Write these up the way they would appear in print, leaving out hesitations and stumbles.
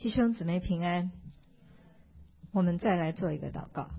弟兄姊妹平安，我们再来做一个祷告。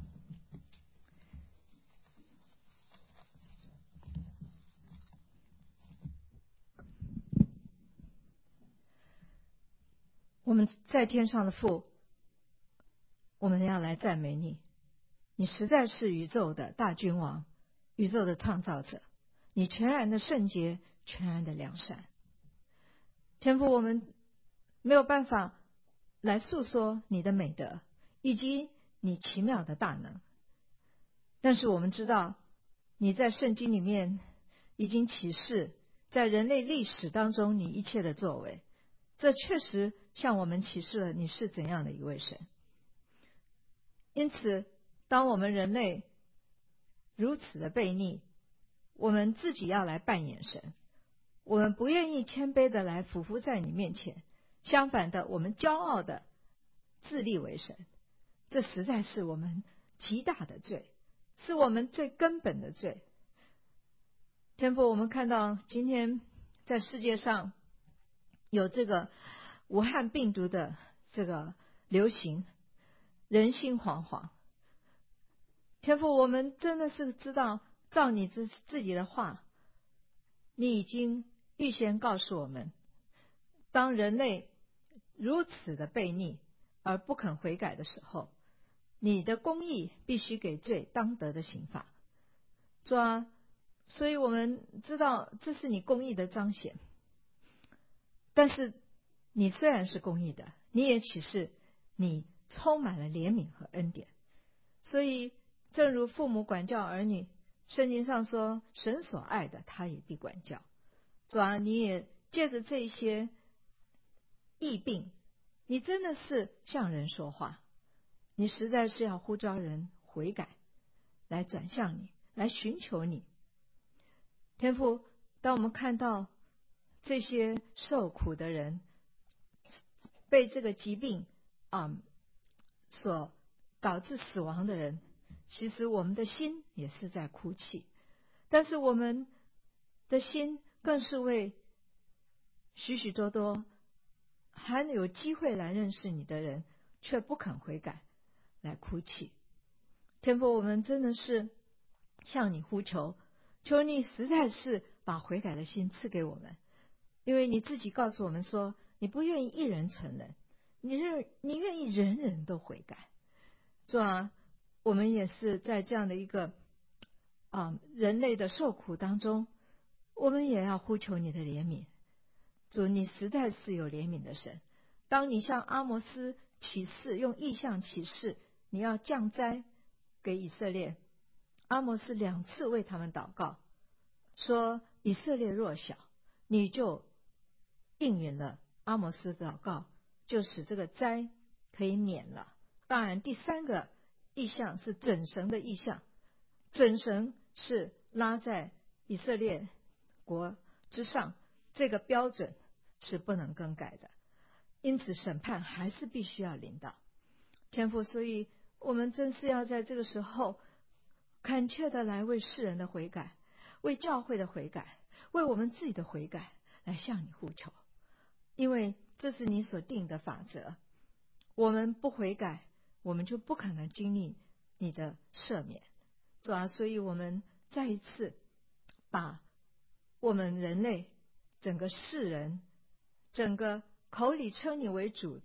我们在天上的父，我们要来赞美你，你实在是宇宙的大君王，宇宙的创造者，你全然的圣洁，全然的良善。天父，我们没有办法来诉说你的美德以及你奇妙的大能，但是我们知道你在圣经里面已经启示，在人类历史当中你一切的作为，这确实向我们启示了你是怎样的一位神。因此当我们人类如此的悖逆，我们自己要来扮演神，我们不愿意谦卑的来俯伏在你面前，相反的，我们骄傲的自立为神，这实在是我们极大的罪，是我们最根本的罪。天父，我们看到今天在世界上有这个武汉病毒的这个流行，人心惶惶。天父，我们真的是知道，照你自己的话，你已经预先告诉我们，当人类如此的悖逆而不肯悔改的时候，你的公义必须给罪当得的刑罚。主啊，所以我们知道这是你公义的彰显。但是你虽然是公义的，你也启示你充满了怜悯和恩典。所以正如父母管教儿女，圣经上说神所爱的他也必管教。主啊，你也借着这些疫病，你真的是向人说话，你实在是要呼召人悔改，来转向你，来寻求你。天父，当我们看到这些受苦的人被这个疾病所导致死亡的人，其实我们的心也是在哭泣，但是我们的心更是为许许多多还有机会来认识你的人却不肯悔改来哭泣。天父，我们真的是向你呼求，求你实在是把悔改的心赐给我们，因为你自己告诉我们说，你不愿意一人存人，你愿意人人都悔改。主啊，我们也是在这样的一个人类的受苦当中，我们也要呼求你的怜悯。主，你实在是有怜悯的神，当你向阿摩斯启示，用异象启示你要降灾给以色列，阿摩斯2次为他们祷告，说以色列弱小，你就应允了阿摩斯的祷告，就使这个灾可以免了。当然第3个异象是准绳的异象，准绳是拉在以色列国之上，这个标准是不能更改的，因此审判还是必须要临到。天父，所以我们真是要在这个时候恳切的来为世人的悔改，为教会的悔改，为我们自己的悔改来向你呼求，因为这是你所定的法则，我们不悔改，我们就不可能经历你的赦免。主啊，所以我们再一次把我们人类整个世人，整个口里称你为主，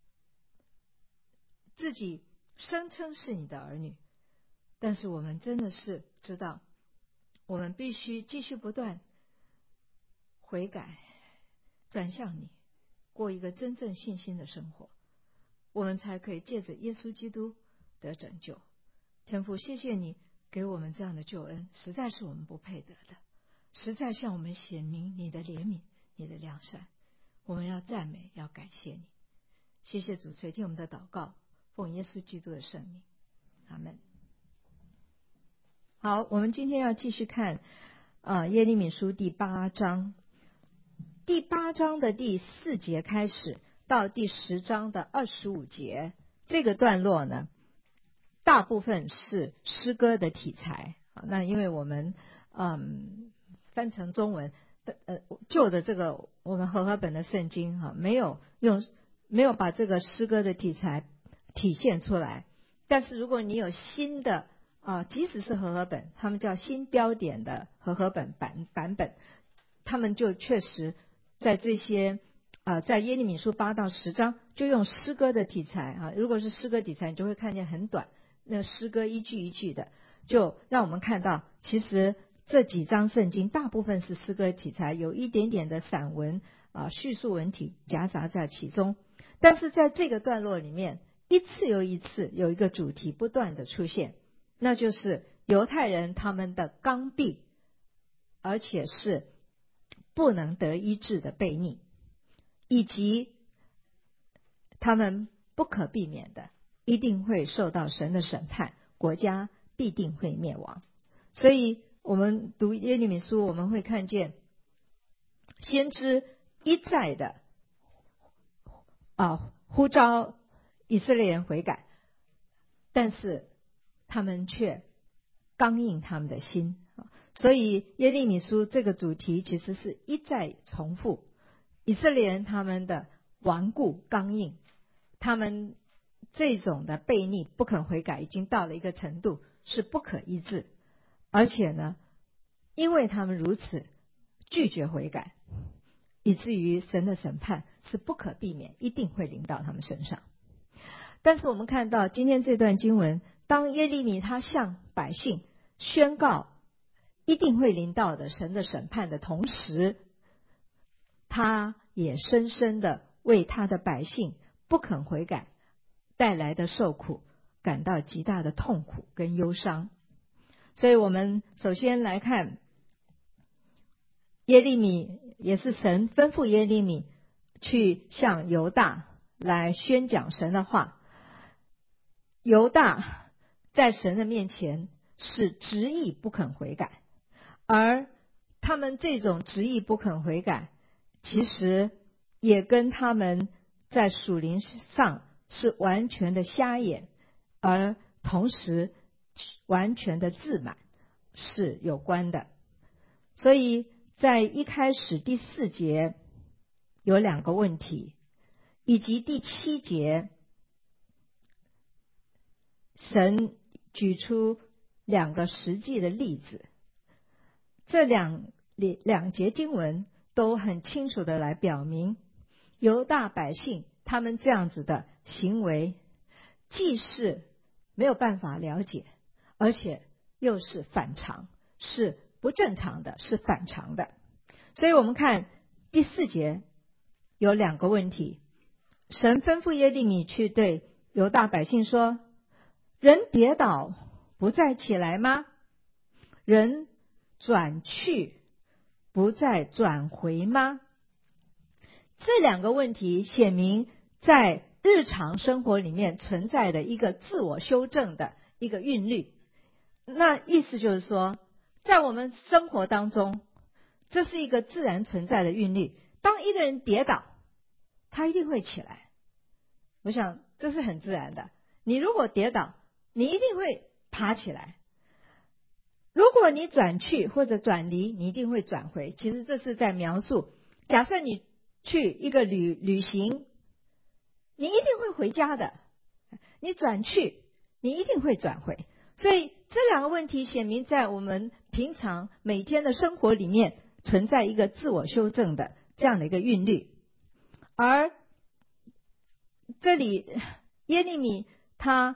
自己声称是你的儿女，但是我们真的是知道，我们必须继续不断悔改，转向你，过一个真正信心的生活，我们才可以借着耶稣基督得拯救。天父，谢谢你给我们这样的救恩，实在是我们不配得的，实在向我们显明你的怜悯，你的良善，我们要赞美，要感谢你。谢谢主垂听我们的祷告，奉耶稣基督的圣名，阿们。好，我们今天要继续看耶利米书第8章，第8章的第4节开始到第10章的25节，这个段落呢，大部分是诗歌的题材。那因为我们翻成中文旧的这个我们和合本的圣经没有用没有把这个诗歌的题材体现出来。但是如果你有新的即使是和合本，他们叫新标点的和合本版本，他们就确实在这些在耶利米书8到10章就用诗歌的题材如果是诗歌题材，你就会看见很短，那诗歌一句一句的，就让我们看到其实这几章圣经大部分是诗歌题材，有一点点的散文叙述文体夹杂在其中。但是在这个段落里面，一次又一次有一个主题不断的出现，那就是犹太人他们的刚愎，而且是不能得医治的悖逆，以及他们不可避免的一定会受到神的审判，国家必定会灭亡。所以我们读耶利米书，我们会看见先知一再的呼召以色列人悔改，但是他们却刚硬他们的心。所以耶利米书这个主题其实是一再重复，以色列人他们的顽固刚硬，他们这种的悖逆不肯悔改已经到了一个程度是不可医治，而且呢，因为他们如此拒绝悔改，以至于神的审判是不可避免，一定会临到他们身上。但是我们看到今天这段经文，当耶利米他向百姓宣告一定会临到的神的审判的同时，他也深深的为他的百姓不肯悔改带来的受苦感到极大的痛苦跟忧伤。所以我们首先来看耶利米，也是神吩咐耶利米去向犹大来宣讲神的话。犹大在神的面前是执意不肯悔改，而他们这种执意不肯悔改，其实也跟他们在属灵上是完全的瞎眼，而同时完全的自满是有关的。所以在一开始第4节有2个问题，以及第7节神举出2个实际的例子。这两节经文都很清楚的来表明，犹大百姓他们这样子的行为既是没有办法了解，而且又是反常，是不正常的，是反常的。所以我们看第4节有2个问题。神吩咐耶利米去对犹大百姓说，人跌倒不再起来吗？人转去不再转回吗？这2个问题显明在日常生活里面存在的一个自我修正的一个韵律。那意思就是说，在我们生活当中，这是一个自然存在的韵律。当一个人跌倒，他一定会起来，我想这是很自然的。你如果跌倒，你一定会爬起来。如果你转去或者转离，你一定会转回。其实这是在描述，假设你去一个旅行，你一定会回家的。你转去，你一定会转回。所以这2个问题显明在我们平常每天的生活里面存在一个自我修正的这样的一个韵律。而这里耶利米他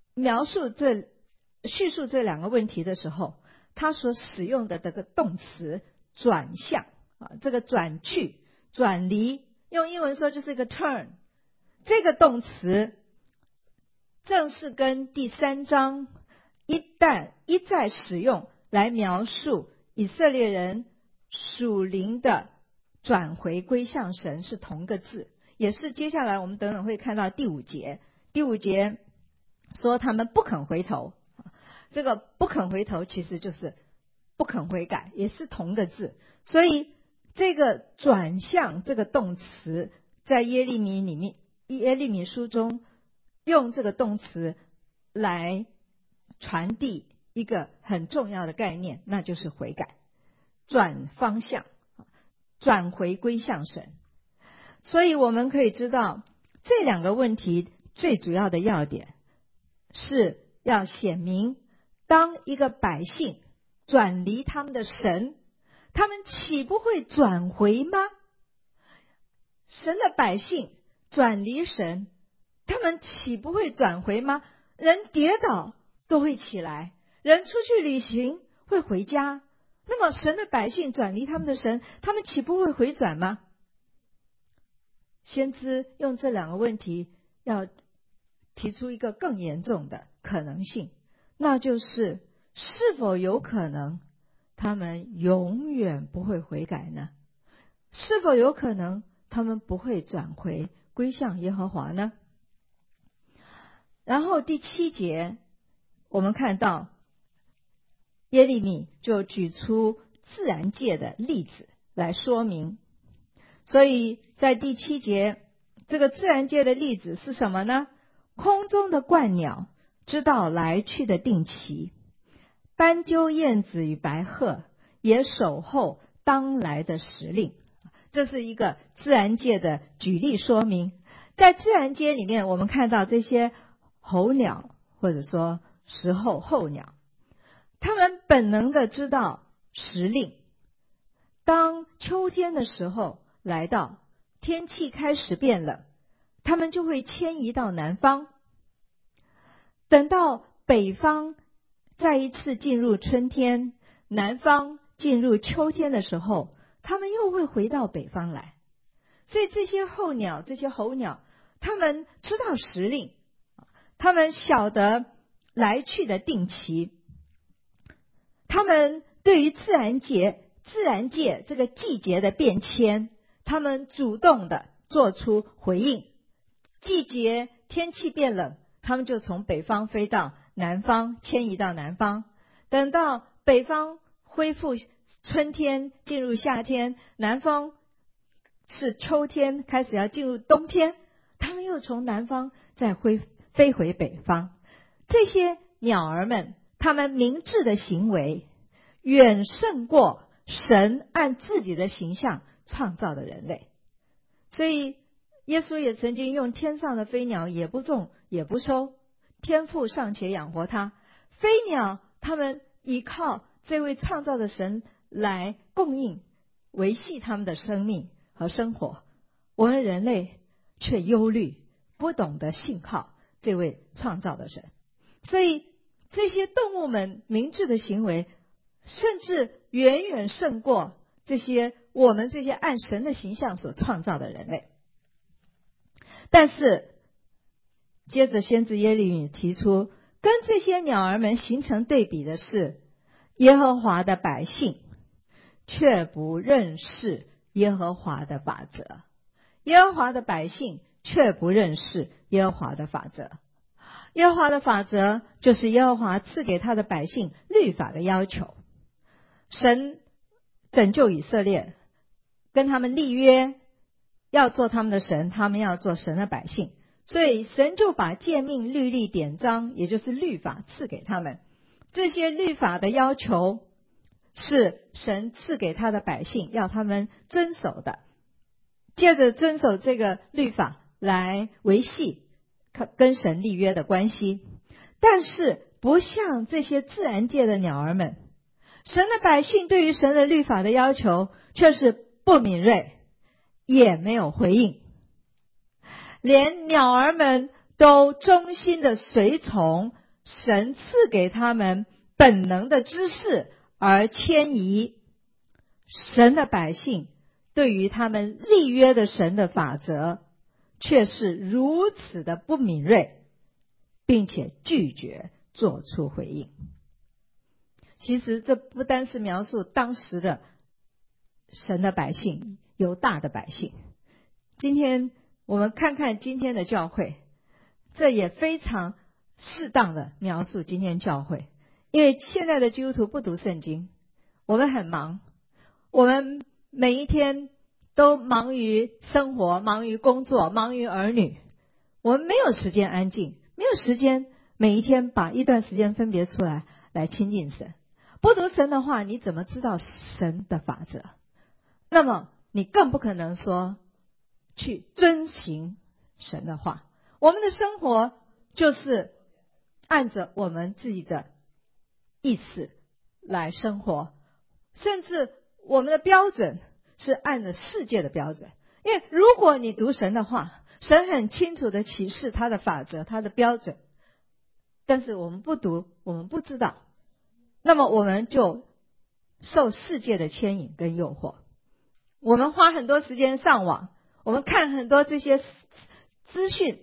叙述这2个问题的时候，他所使用的这个动词转向这个转去转离，用英文说就是一个 turn， 这个动词正是跟第3章一再使用来描述以色列人属灵的转回归向神是同个字，也是接下来我们等等会看到第5节。第5节说他们不肯回头，这个不肯回头其实就是不肯悔改，也是同个字。所以这个转向这个动词在耶利米书中用这个动词来传递一个很重要的概念，那就是悔改，转方向，转回归向神。所以我们可以知道， 这两个问题最主要的要点是要显明，当一个百姓转离他们的神，他们岂不会转回吗？神的百姓转离神，他们岂不会转回吗？人跌倒都会起来，人出去旅行会回家，那么神的百姓转离他们的神，他们岂不会回转吗？先知用这两个问题要提出一个更严重的可能性，那就是是否有可能他们永远不会悔改呢？是否有可能他们不会转回归向耶和华呢？然后第7节我们看到耶利米就举出自然界的例子来说明，所以在第7节这个自然界的例子是什么呢？空中的鹳鸟知道来去的定期，斑鸠、燕子与白鹤也守候当来的时令。这是一个自然界的举例说明。在自然界里面，我们看到这些候鸟或者说时候候鸟，他们本能的知道时令。当秋天的时候来到，天气开始变冷，他们就会迁移到南方。等到北方再一次进入春天，南方进入秋天的时候，他们又会回到北方来。所以这些候鸟，这些候鸟，他们知道时令，他们晓得来去的定期，他们对于自然界这个季节的变迁，他们主动的做出回应。季节天气变冷，他们就从北方飞到南方，迁移到南方。等到北方恢复春天，进入夏天，南方是秋天，开始要进入冬天，他们又从南方再飞回北方。这些鸟儿们，他们明智的行为远胜过神按自己的形象创造的人类。所以耶稣也曾经用天上的飞鸟，也不种也不收，天父尚且养活它。飞鸟他们依靠这位创造的神来供应维系他们的生命和生活，我们人类却忧虑，不懂得信靠这位创造的神。所以这些动物们明智的行为，甚至远远胜过我们这些按神的形象所创造的人类。但是接着先知耶利米提出，跟这些鸟儿们形成对比的是，耶和华的百姓却不认识耶和华的法则。耶和华的百姓却不认识耶和华的法则。耶和华的法则就是耶和华赐给他的百姓律法的要求。神拯救以色列，跟他们立约，要做他们的神，他们要做神的百姓。所以神就把诫命、律例、典章，也就是律法赐给他们。这些律法的要求是神赐给他的百姓，要他们遵守的。借着遵守这个律法来维系跟神立约的关系。但是不像这些自然界的鸟儿们，神的百姓对于神的律法的要求却是不敏锐，也没有回应。连鸟儿们都忠心的随从神赐给他们本能的知识而迁移，神的百姓对于他们立约的神的法则却是如此的不敏锐，并且拒绝做出回应。其实这不单是描述当时的神的百姓，犹大的百姓。今天我们看看今天的教会，这也非常适当的描述今天教会。因为现在的基督徒不读圣经，我们很忙，我们每一天都忙于生活，忙于工作，忙于儿女，我们没有时间安静，没有时间每一天把一段时间分别出来亲近神。不读神的话，你怎么知道神的法则？那么你更不可能说去遵行神的话。我们的生活就是按着我们自己的意思来生活，甚至我们的标准是按着世界的标准。因为如果你读神的话，神很清楚的启示他的法则，他的标准，但是我们不读，我们不知道，那么我们就受世界的牵引跟诱惑。我们花很多时间上网，我们看很多这些资讯，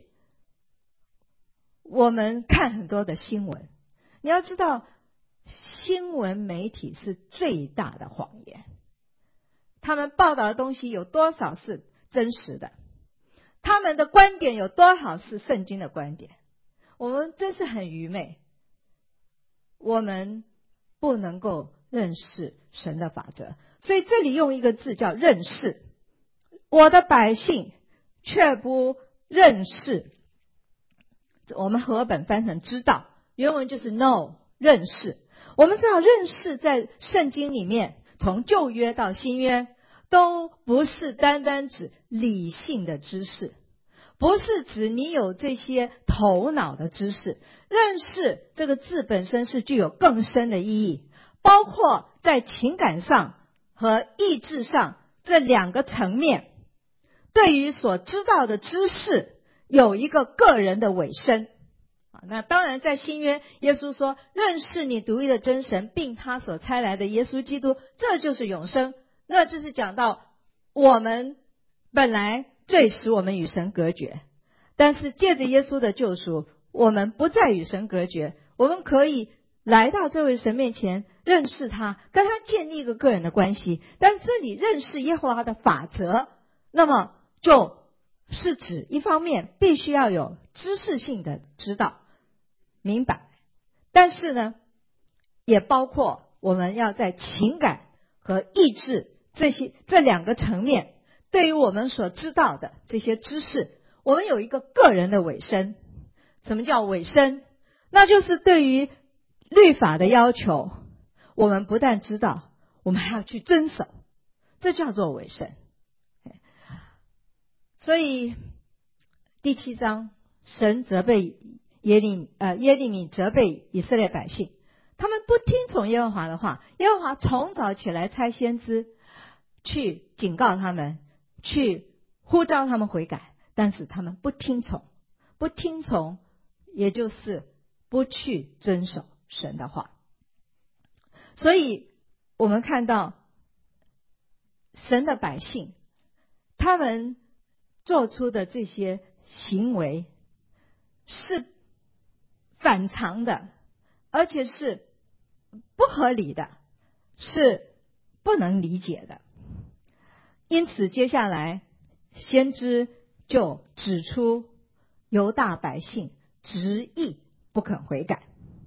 我们看很多的新闻。你要知道，新闻媒体是最大的谎言，他们报道的东西有多少是真实的，他们的观点有多少是圣经的观点。我们真是很愚昧，我们不能够认识神的法则。所以这里用一个字叫认识，我的百姓却不认识，我们和合本翻成知道，原文就是 know 认识。我们知道认识在圣经里面，从旧约到新约，都不是单单指理性的知识，不是指你有这些头脑的知识。认识这个字本身是具有更深的意义，包括在情感上和意志上这两个层面，对于所知道的知识有一个个人的委身。那当然在新约，耶稣说认识你独一的真神，并他所差来的耶稣基督，这就是永生。那就是讲到我们本来罪使我们与神隔绝，但是借着耶稣的救赎，我们不再与神隔绝，我们可以来到这位神面前，认识他，跟他建立一个个人的关系。但这里认识耶和华的法则，那么就是指一方面必须要有知识性的知道明白，但是呢也包括我们要在情感和意志这两个层面，对于我们所知道的这些知识，我们有一个个人的委身。什么叫委身？那就是对于律法的要求，我们不但知道，我们还要去遵守，这叫做委身。所以第7章，神责备耶利米责备以色列百姓，他们不听从耶和华的话。耶和华从早起来差先知去警告他们，去呼召他们悔改，但是他们不听从，也就是不去遵守神的话。所以我们看到神的百姓，他们做出的这些行为是反常的，而且是不合理的，是不能理解的。因此接下来先知就指出犹大百姓执意不肯悔改。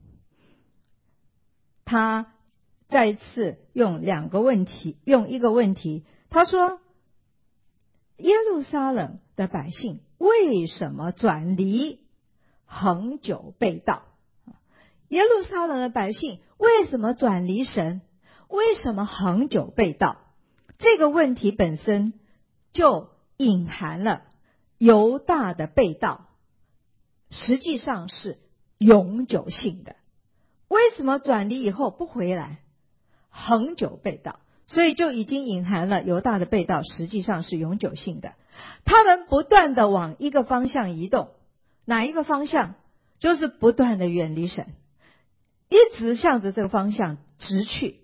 他再一次用一个问题，他说耶路撒冷的百姓为什么转离，恒久背道？耶路撒冷的百姓为什么转离神？为什么恒久背道？这个问题本身就隐含了犹大的背道实际上是永久性的。为什么转离以后不回来，恒久背道？所以就已经隐含了犹大的背道实际上是永久性的。他们不断的往一个方向移动，哪一个方向？就是不断的远离神，一直向着这个方向直去，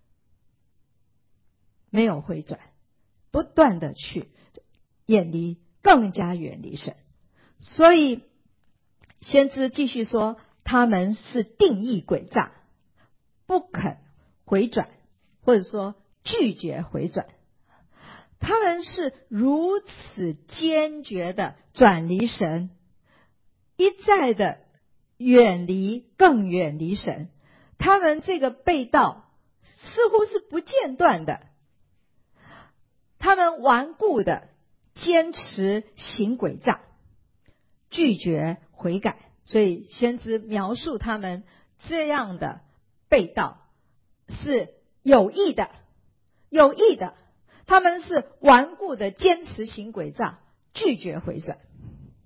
没有回转，不断的去更加远离神。所以先知继续说，他们是定义诡诈，不肯回转，或者说拒绝回转。他们是如此坚决的转离神，一再的更远离神。他们这个背道似乎是不间断的，他们顽固的坚持行诡诈，拒绝悔改。所以先知描述他们这样的背道是有意的，他们是顽固的坚持行诡诈，拒绝回转。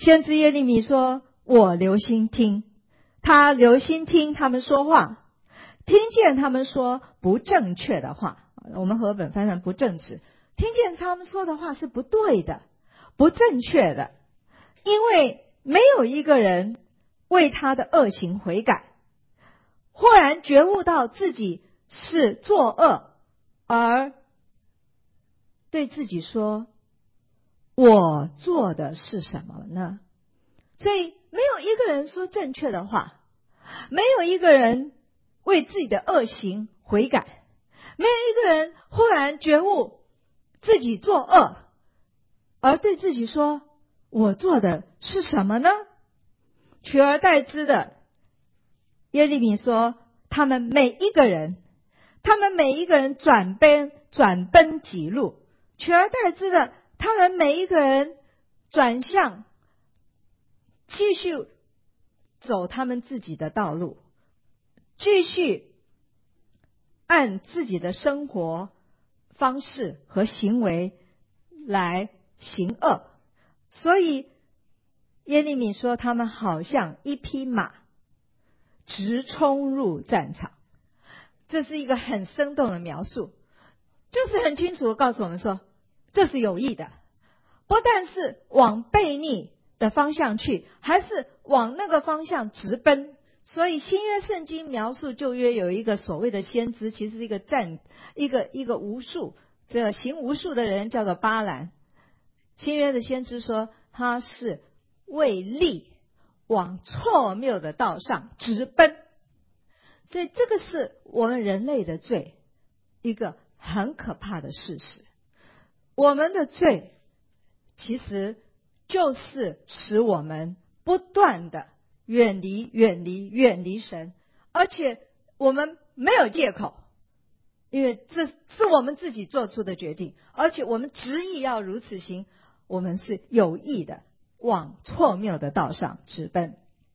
先知耶利米说，我留心听，他留心听他们说话，听见他们说不正确的话，我们和本翻成不正直，听见他们说的话是不对的，不正确的，因为没有一个人为他的恶行悔改，忽然觉悟到自己是作恶，而对自己说，我做的是什么呢？所以没有一个人说正确的话，没有一个人为自己的恶行悔改，没有一个人忽然觉悟自己作恶，而对自己说，我做的是什么呢？取而代之的，耶利米说，他们每一个人转奔己路，取而代之的，他们每一个人转向继续走他们自己的道路，继续按自己的生活方式和行为来行恶。所以耶利米说，他们好像一匹马直冲入战场。这是一个很生动的描述，就是很清楚的告诉我们说，这是有意的，不但是往悖逆的方向去，还是往那个方向直奔。所以新约圣经描述旧约有一个所谓的先知，其实是一个无术，这个行无术的人叫做巴兰。新约的先知说，他是为利往错谬的道上直奔。所以这个是我们人类的罪，一个很可怕的事实。我们的罪其实就是使我们不断的远离神，而且我们没有借口，因为这是我们自己做出的决定，而且我们执意要如此行，我们是有意的往错谬的道上直奔。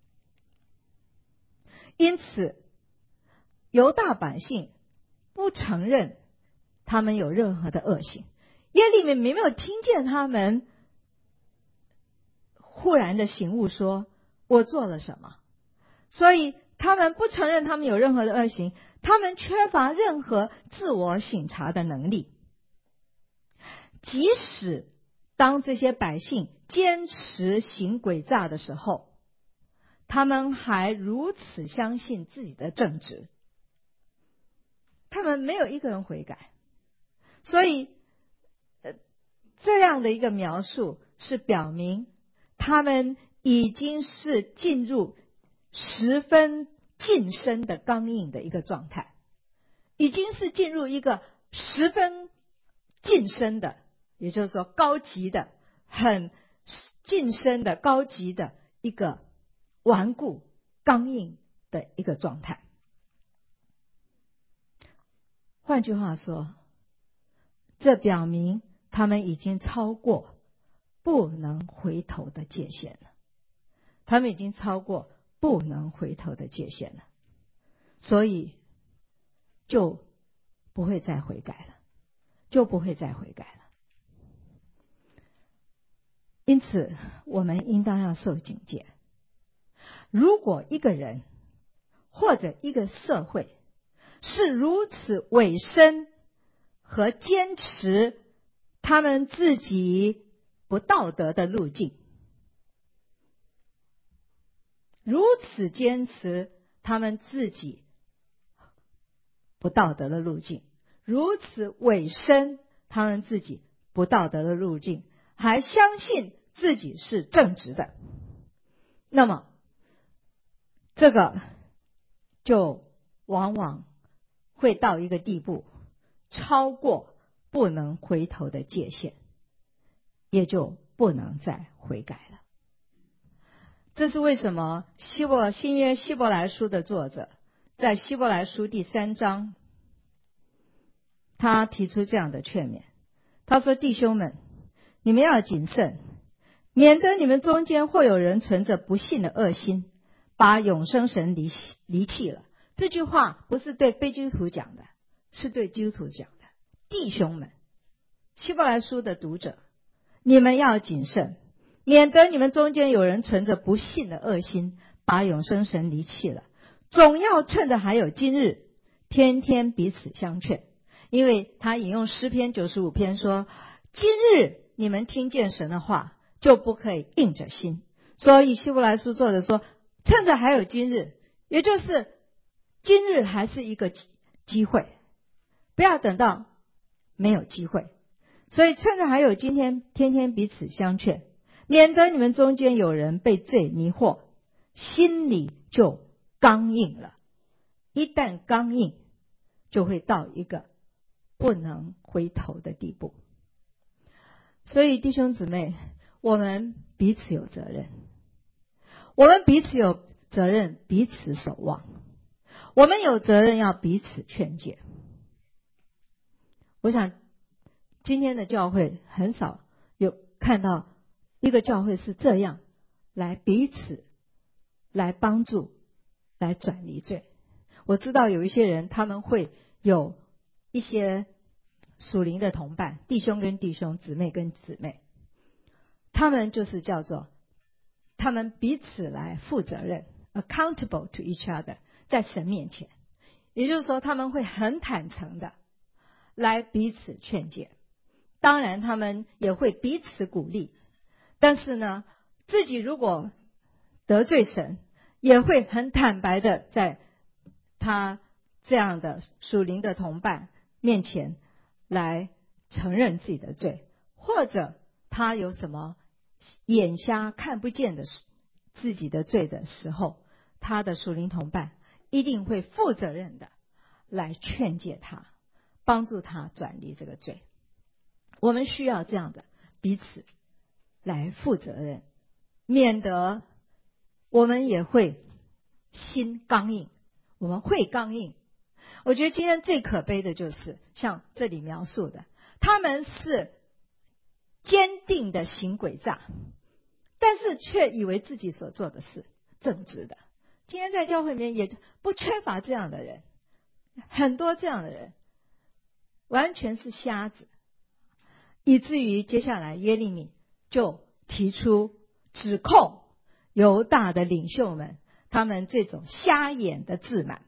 因此犹大百姓不承认他们有任何的恶行，耶利米没有听见他们忽然的醒悟说，我做了什么，所以他们不承认他们有任何的恶行，他们缺乏任何自我省察的能力。即使当这些百姓坚持行诡诈的时候，他们还如此相信自己的正直，他们没有一个人悔改。所以这样的一个描述是表明他们已经是进入十分近身的刚硬的一个状态，已经是进入一个十分近身的，也就是说高级的，很近身的高级的一个顽固刚硬的一个状态。换句话说，这表明他们已经超过不能回头的界限了，他们已经超过不能回头的界限了，所以就不会再悔改了，就不会再悔改了。因此我们应当要受警戒。如果一个人或者一个社会是如此委身和坚持他们自己不道德的路径，如此坚持他们自己不道德的路径，如此委身他们自己不道德的路径，还相信自己是正直的，那么这个就往往会到一个地步，超过不能回头的界限，也就不能再悔改了。这是为什么新约希伯来书的作者在希伯来书第3章他提出这样的劝勉。他说，弟兄们，你们要谨慎，免得你们中间或有人存着不信的恶心，把永生神离弃了。这句话不是对非基督徒讲的，是对基督徒讲的。弟兄们，希伯来书的读者，你们要谨慎， 免得你们中间有人存着不信的恶心，把永生神离弃了。总要趁着还有今日，天天彼此相劝。因为他引用诗篇95篇说，今日你们听见神的话，就不可以硬着心。所以希伯来书作者说，趁着还有今日，也就是今日还是一个机会，不要等到没有机会。所以趁着还有今天，天天彼此相劝，免得你们中间有人被罪迷惑，心里就刚硬了。一旦刚硬，就会到一个不能回头的地步。所以弟兄姊妹，我们彼此有责任，我们彼此有责任彼此守望，我们有责任要彼此劝诫。我想今天的教会很少有看到一个教会是这样来彼此来帮助来转离罪。我知道有一些人他们会有一些属灵的同伴，弟兄跟弟兄，姊妹跟姊妹，他们就是叫做他们彼此来负责任 accountable to each other， 在神面前。也就是说他们会很坦诚的来彼此劝诫，当然他们也会彼此鼓励，但是呢自己如果得罪神，也会很坦白的在他这样的属灵的同伴面前来承认自己的罪，或者他有什么眼瞎看不见的自己的罪的时候，他的属灵同伴一定会负责任的来劝诫他，帮助他转离这个罪。我们需要这样的彼此来负责任，免得我们也会心刚硬，我们会刚硬。我觉得今天最可悲的就是像这里描述的，他们是坚定的行诡诈，但是却以为自己所做的是正直的。今天在教会里面也不缺乏这样的人，很多这样的人完全是瞎子，以至于接下来耶利米就提出指控犹大的领袖们他们这种瞎眼的自满。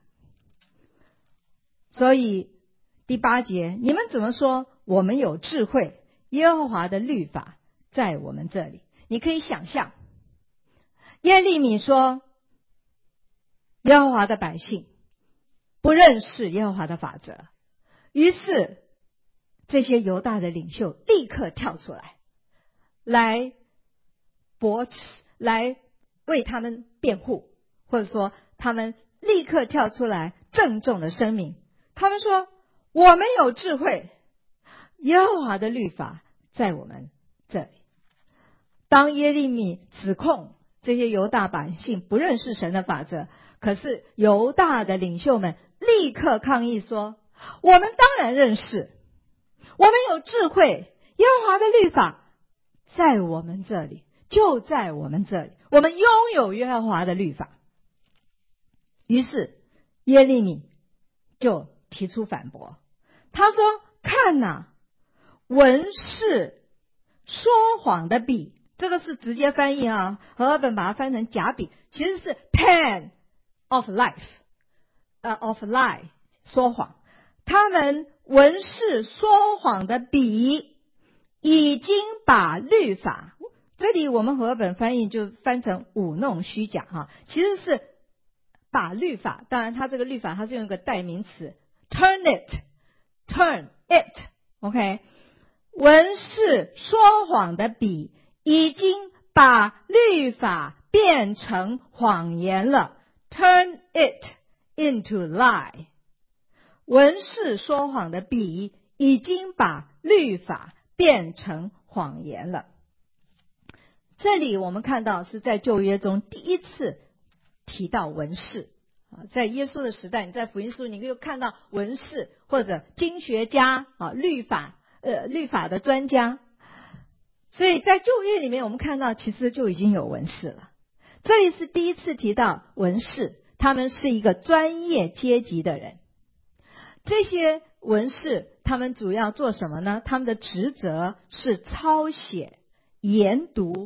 所以第8节，你们怎么说我们有智慧，耶和华的律法在我们这里。你可以想象耶利米说耶和华的百姓不认识耶和华的法则，于是这些犹大的领袖立刻跳出来来驳斥，来为他们辩护，或者说他们立刻跳出来郑重的声明，他们说我们有智慧，耶和华的律法在我们这里。当耶利米指控这些犹大百姓不认识神的法则，可是犹大的领袖们立刻抗议说，我们当然认识，我们有智慧，耶和华的律法在我们这里，就在我们这里，我们拥有耶和华的律法。于是耶利米就提出反驳，他说，看哪，文士说谎的笔，这个是直接翻译啊，和合本把它翻成假笔，其实是 pen of life，of lie， 说谎。他们文士说谎的笔已经把律法，这里我们和合本翻译就翻成舞弄虚假哈，其实是把律法，当然它这个律法它是用一个代名词 turn it OK， 文士说谎的笔已经把律法变成谎言了， turn it into lie。 文士说谎的笔已经把律法变成谎言了。这里我们看到是在旧约中第一次提到文士，在耶稣的时代，你在福音书你就看到文士或者经学家律法的专家。所以在旧约里面我们看到其实就已经有文士了，这里是第一次提到文士，他们是一个专业阶级的人。这些文士他们主要做什么呢？他们的职责是抄写、研读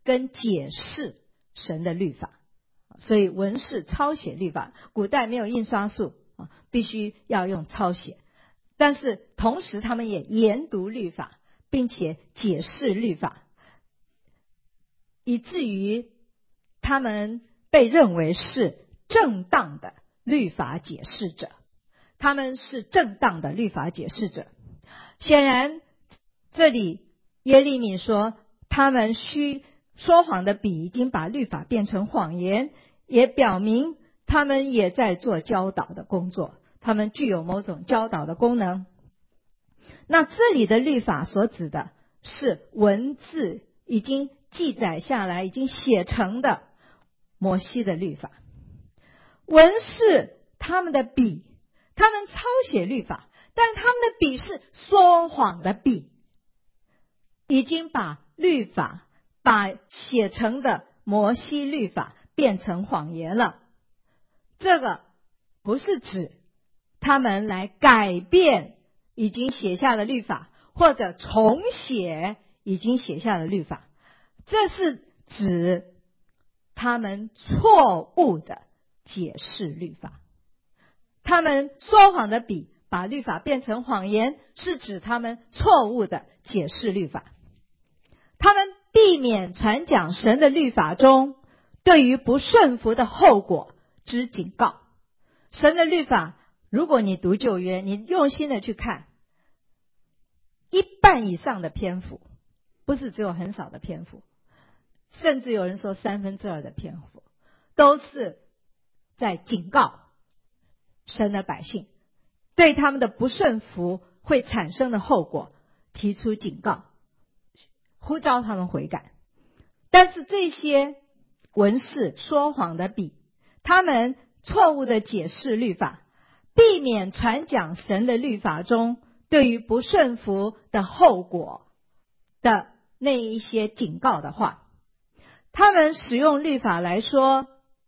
跟解释神的律法。所以文士抄写律法，古代没有印刷术，必须要用抄写，但是同时他们也研读律法，并且解释律法，以至于他们被认为是正当的律法解释者。他们是正当的律法解释者。显然这里耶利米说他们虚说谎的笔已经把律法变成谎言，也表明他们也在做教导的工作，他们具有某种教导的功能。那这里的律法所指的是文字已经记载下来，已经写成的摩西的律法。文士他们的笔，他们抄写律法，但他们的笔是说谎的笔，已经把律法，把写成的摩西律法变成谎言了。这个不是指他们来改变已经写下的律法，或者重写已经写下的律法，这是指他们错误的解释律法。他们说谎的笔把律法变成谎言，是指他们错误的解释律法。他们避免传讲神的律法中对于不顺服的后果之警告。神的律法，如果你读旧约，你用心的去看，一半以上的篇幅，不是只有很少的篇幅，甚至有人说2/3的篇幅，都是在警告神的百姓对他们的不顺服会产生的后果提出警告，呼召他们悔改。但是这些文士说谎的笔，他们错误的解释律法，避免传讲神的律法中对于不顺服的后果的那一些警告的话。他们使用律法来说，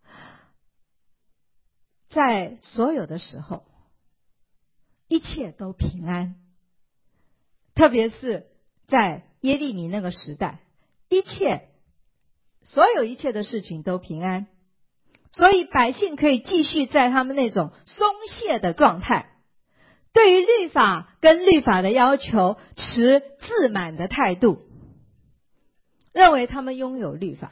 在所有的时候一切都平安，特别是在耶利米那个时代，所有一切的事情都平安，所以百姓可以继续在他们那种松懈的状态，对于律法跟律法的要求持自满的态度，认为他们拥有律法，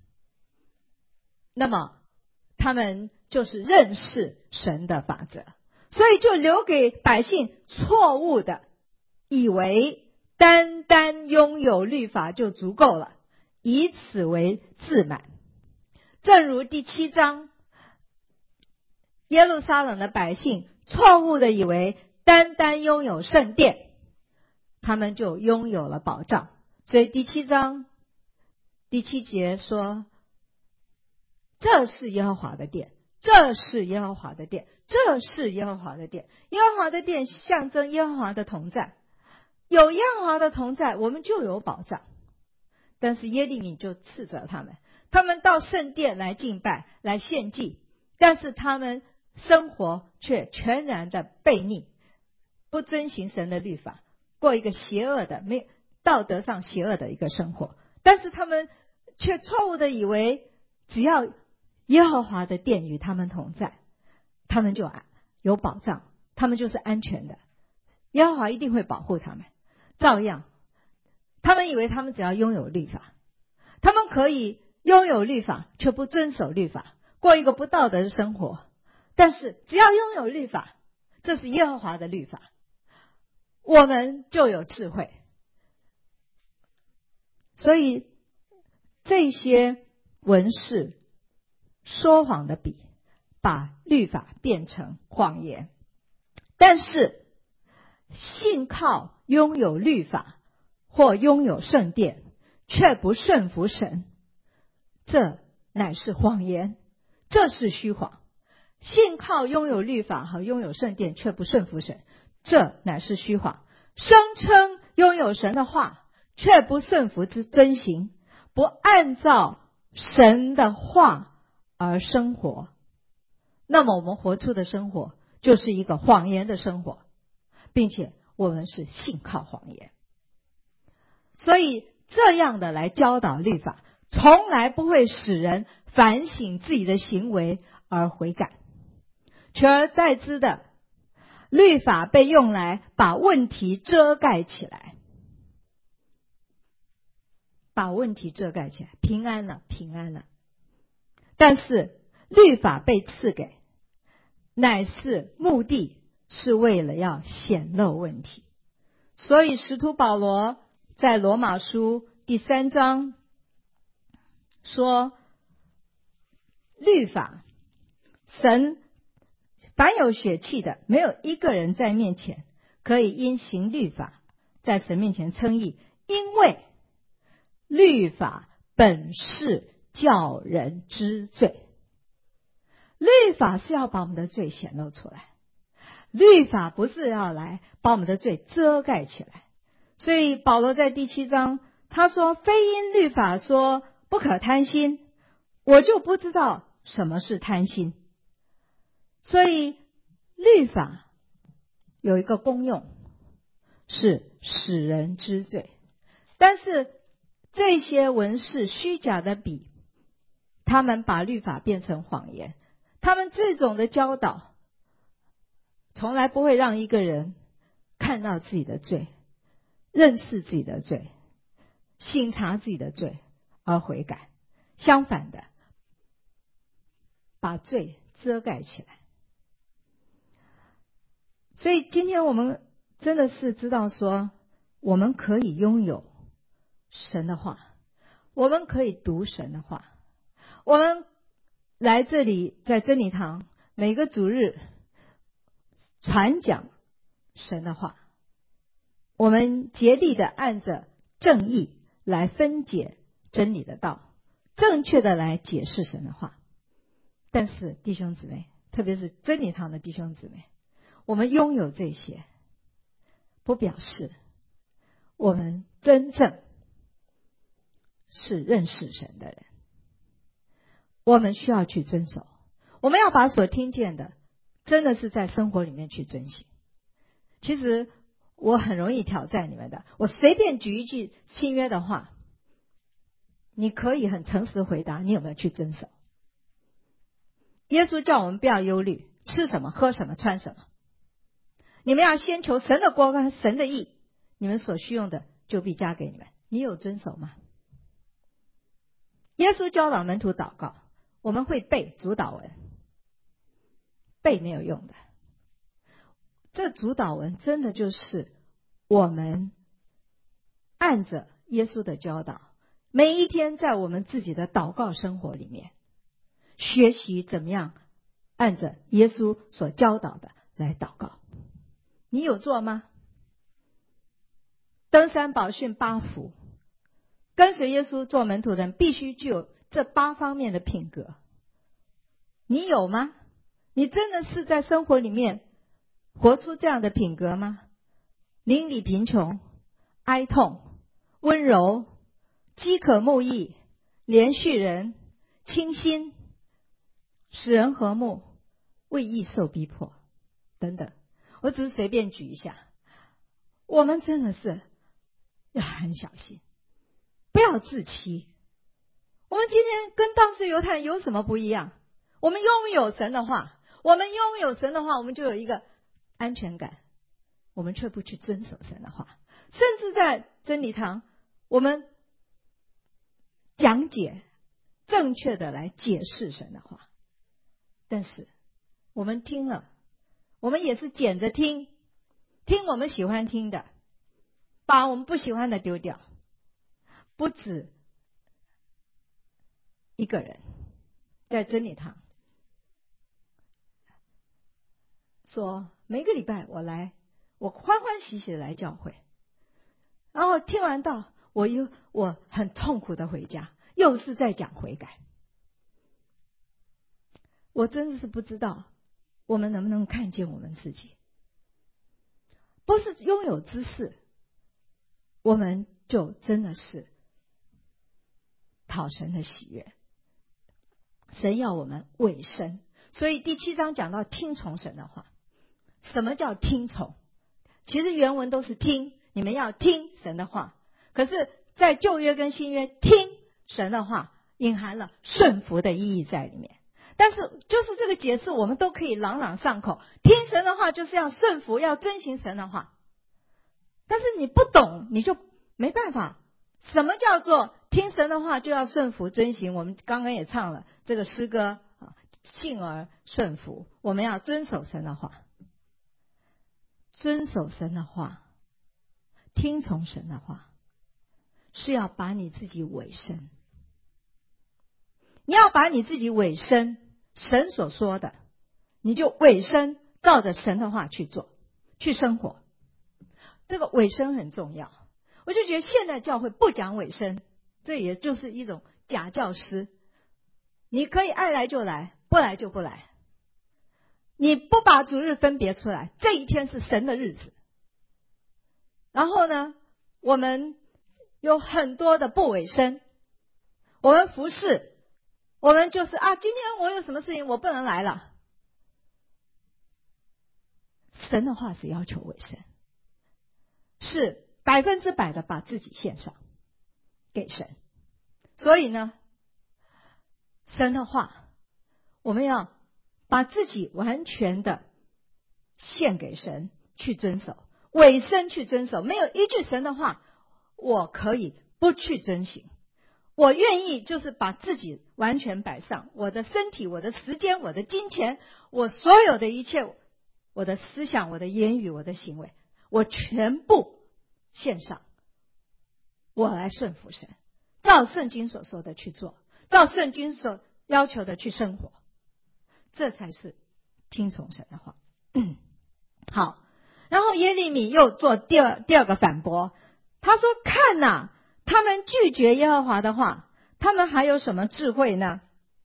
那么他们就是认识神的法则，所以就留给百姓错误的以为单单拥有律法就足够了，以此为自满。正如第7章，耶路撒冷的百姓错误的以为单单拥有圣殿，他们就拥有了保障。所以第7章第7节说，这是耶和华的殿，这是耶和华的殿，这是耶和华的殿。耶和华的殿象征耶和华的同在，有耶和华的同在，我们就有保障。但是耶利米就斥责他们，他们到圣殿来敬拜，来献祭，但是他们生活却全然的悖逆，不遵行神的律法，过一个邪恶的、没道德上邪恶的一个生活。但是他们却错误的以为，只要耶和华的殿与他们同在，他们就有保障，他们就是安全的，耶和华一定会保护他们。照样他们以为他们只要拥有律法，他们可以拥有律法却不遵守律法，过一个不道德的生活。但是只要拥有律法，这是耶和华的律法，我们就有智慧。所以这些文士说谎的笔把律法变成谎言，但是信靠拥有律法或拥有圣殿却不顺服神，这乃是谎言，这是虚谎。信靠拥有律法和拥有圣殿却不顺服神，这乃是虚谎。声称拥有神的话却不顺服之遵行，不按照神的话而生活，那么我们活出的生活就是一个谎言的生活，并且我们是信靠谎言。所以这样的来教导律法， 从来不会使人反省自己的行为而悔改。取而代之的，律法被用来把问题遮盖起来，把问题遮盖起来，平安了，平安了。但是律法被赐给，乃是目的是为了要显露问题。所以使徒保罗在罗马书第3章说，律法，神凡有血气的，没有一个人在面前可以因行律法在神面前称义，因为律法本是叫人知罪。律法是要把我们的罪显露出来，律法不是要来把我们的罪遮盖起来。所以保罗在第7章他说，非因律法说不可贪心，我就不知道什么是贪心。所以律法有一个功用，是使人知罪。但是这些文士虚假的比，他们把律法变成谎言，他们这种的教导从来不会让一个人看到自己的罪，认识自己的罪，省察自己的罪而悔改。相反的，把罪遮盖起来。所以今天我们真的是知道说，我们可以拥有神的话，我们可以读神的话，我们来这里在真理堂每个主日传讲神的话，我们竭力的按着正义来分解真理的道，正确的来解释神的话。但是弟兄姊妹，特别是真理堂的弟兄姊妹，我们拥有这些，不表示我们真正是认识神的人。我们需要去遵守，我们要把所听见的真的是在生活里面去遵行。其实我很容易挑战你们的，我随便举一句新约的话，你可以很诚实回答你有没有去遵守。耶稣叫我们不要忧虑，吃什么喝什么穿什么，你们要先求神的国跟神的义，你们所需用的就必加给你们。你有遵守吗？耶稣教导门徒祷告，我们会背主祷文，背没有用的。这主祷文真的就是我们按着耶稣的教导，每一天在我们自己的祷告生活里面学习怎么样按着耶稣所教导的来祷告。你有做吗？登山宝训8福，跟随耶稣做门徒的人必须具有这8方面的品格。你有吗？你真的是在生活里面活出这样的品格吗？邻里贫穷、哀痛、温柔、饥渴慕义、怜恤人、清心、使人和睦、为义受逼迫等等，我只是随便举一下。我们真的是要很小心，不要自欺。我们今天跟当时犹太人有什么不一样？我们拥有神的话，我们就有一个安全感，我们却不去遵守神的话。甚至在真理堂，我们讲解正确的来解释神的话，但是我们听了，我们也是捡着听我们喜欢听的，把我们不喜欢的丢掉。不止一个人在真理堂说，每个礼拜我来，我欢欢喜喜的来教会，然后听完道，我很痛苦的回家，又是在讲悔改。我真的是不知道我们能不能看见我们自己，不是拥有知识我们就真的是讨神的喜悦。神要我们委身，所以第7章讲到听从神的话。什么叫听从？其实原文都是听，你们要听神的话。可是在旧约跟新约，听神的话隐含了顺服的意义在里面。但是就是这个解释我们都可以朗朗上口，听神的话就是要顺服，要遵行神的话。但是你不懂，你就没办法。什么叫做听神的话就要顺服遵行？我们刚刚也唱了这个诗歌啊，信而顺服，我们要遵守神的话，遵守神的话，听从神的话，是要把你自己委身。你要把你自己委身，神所说的，你就委身，照着神的话去做，去生活。这个委身很重要。我就觉得现在教会不讲委身，这也就是一种假教师。你可以爱来就来，不来就不来。你不把主日分别出来，这一天是神的日子。然后呢，我们有很多的不委身，我们服侍，我们就是今天我有什么事情我不能来了。神的话是要求委身，是100%的把自己献上给神。所以呢，神的话我们要把自己完全的献给神去遵守，委身去遵守。没有一句神的话我可以不去遵行，我愿意就是把自己完全摆上，我的身体，我的时间，我的金钱，我所有的一切，我的思想，我的言语，我的行为，我全部献上，我来顺服神，照圣经所说的去做，照圣经所要求的去生活，这才是听从神的话。好，然后耶利米又做第二个反驳，他说看哪，他们拒绝耶和华的话，他们还有什么智慧呢？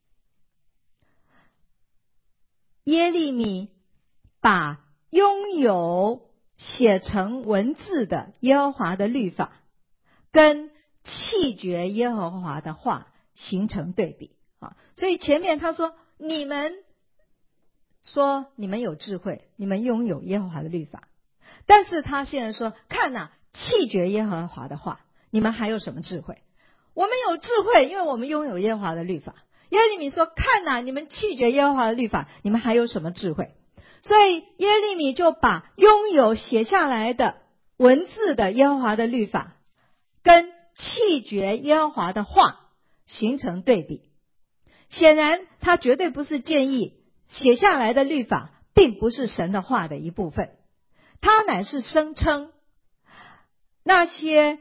耶利米把拥有写成文字的耶和华的律法跟弃绝耶和华的话形成对比啊。所以前面他说你们说你们有智慧，你们拥有耶和华的律法，但是他现在说看哪，弃绝耶和华的话，你们还有什么智慧？我们有智慧，因为我们拥有耶和华的律法。耶利米说看哪，你们弃绝耶和华的律法，你们还有什么智慧？所以耶利米就把拥有写下来的文字的耶和华的律法跟弃绝耶和华的话形成对比。显然他绝对不是建议写下来的律法并不是神的话的一部分，他乃是声称那些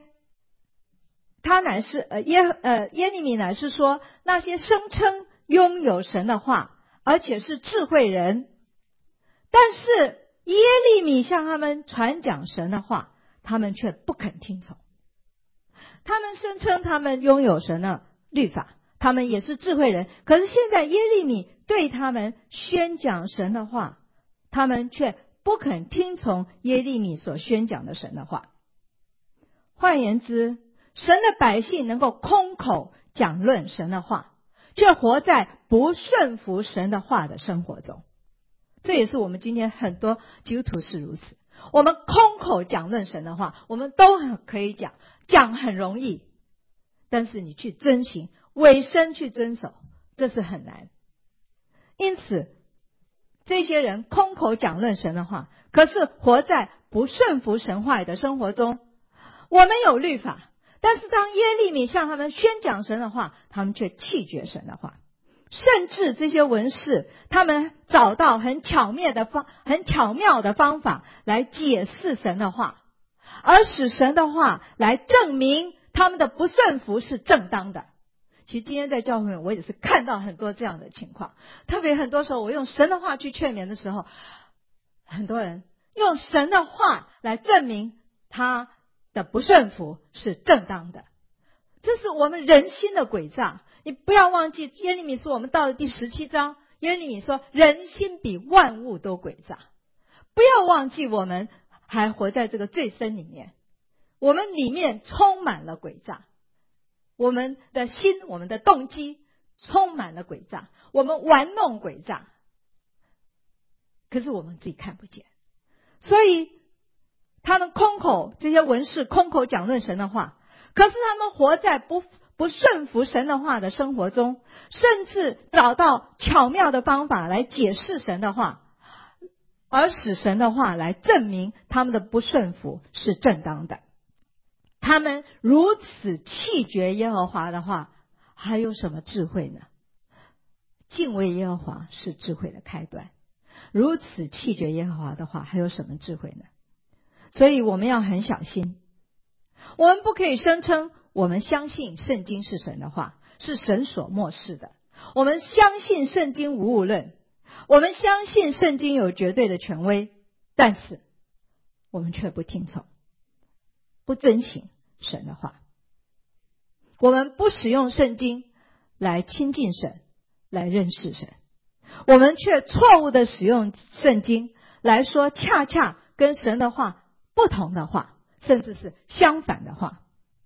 耶利米乃是说那些声称拥有神的话而且是智慧人，但是耶利米向他们传讲神的话，他们却不肯听从。他们声称他们拥有神的律法，他们也是智慧人，可是现在耶利米对他们宣讲神的话，他们却不肯听从耶利米所宣讲的神的话。换言之，神的百姓能够空口讲论神的话，却活在不顺服神的话的生活中。这也是我们今天很多基督徒是如此，我们空口讲论神的话，我们都可以讲很容易，但是你去遵行，委身去遵守，这是很难。因此这些人空口讲论神的话，可是活在不顺服神话语的生活中。我们有律法，但是当耶利米向他们宣讲神的话，他们却弃绝神的话。甚至这些文士他们找到很巧妙的方法来解释神的话，而使神的话来证明他们的不顺服是正当的。其实今天在教会我也是看到很多这样的情况，特别很多时候我用神的话去劝勉的时候，很多人用神的话来证明他的不顺服是正当的，这是我们人心的诡诈。你不要忘记耶利米说，我们到了第17章，耶利米说人心比万物都诡诈。不要忘记我们还活在这个罪身里面，我们里面充满了诡诈，我们的心，我们的动机充满了诡诈，我们玩弄诡诈，可是我们自己看不见。所以他们这些文士空口讲论神的话， 可是他们活在不顺服神的话的生活中，甚至找到巧妙的方法来解释神的话，而使神的话来证明他们的不顺服是正当的。他们如此弃绝耶和华的话，还有什么智慧呢？敬畏耶和华是智慧的开端，如此弃绝耶和华的话，还有什么智慧呢？所以我们要很小心，我们不可以声称我们相信圣经是神的话，是神所默示的，我们相信圣经无误论，我们相信圣经有绝对的权威，但是我们却不听从，不遵行神的话。我们不使用圣经来亲近神，来认识神，我们却错误的使用圣经来说恰恰跟神的话不同的话，甚至是相反的话，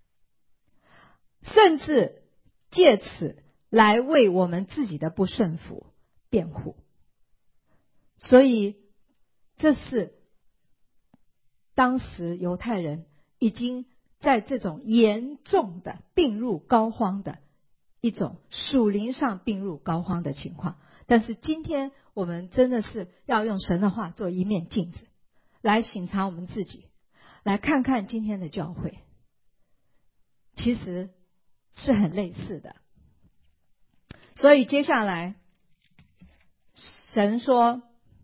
甚至借此来为我们自己的不顺服辩护。所以这是当时犹太人已经在这种严重的病入膏肓的一种属灵上病入膏肓的情况。但是今天我们真的是要用神的话做一面镜子，来省察我们自己，来看看今天的教会其实是很类似的。所以接下来神说，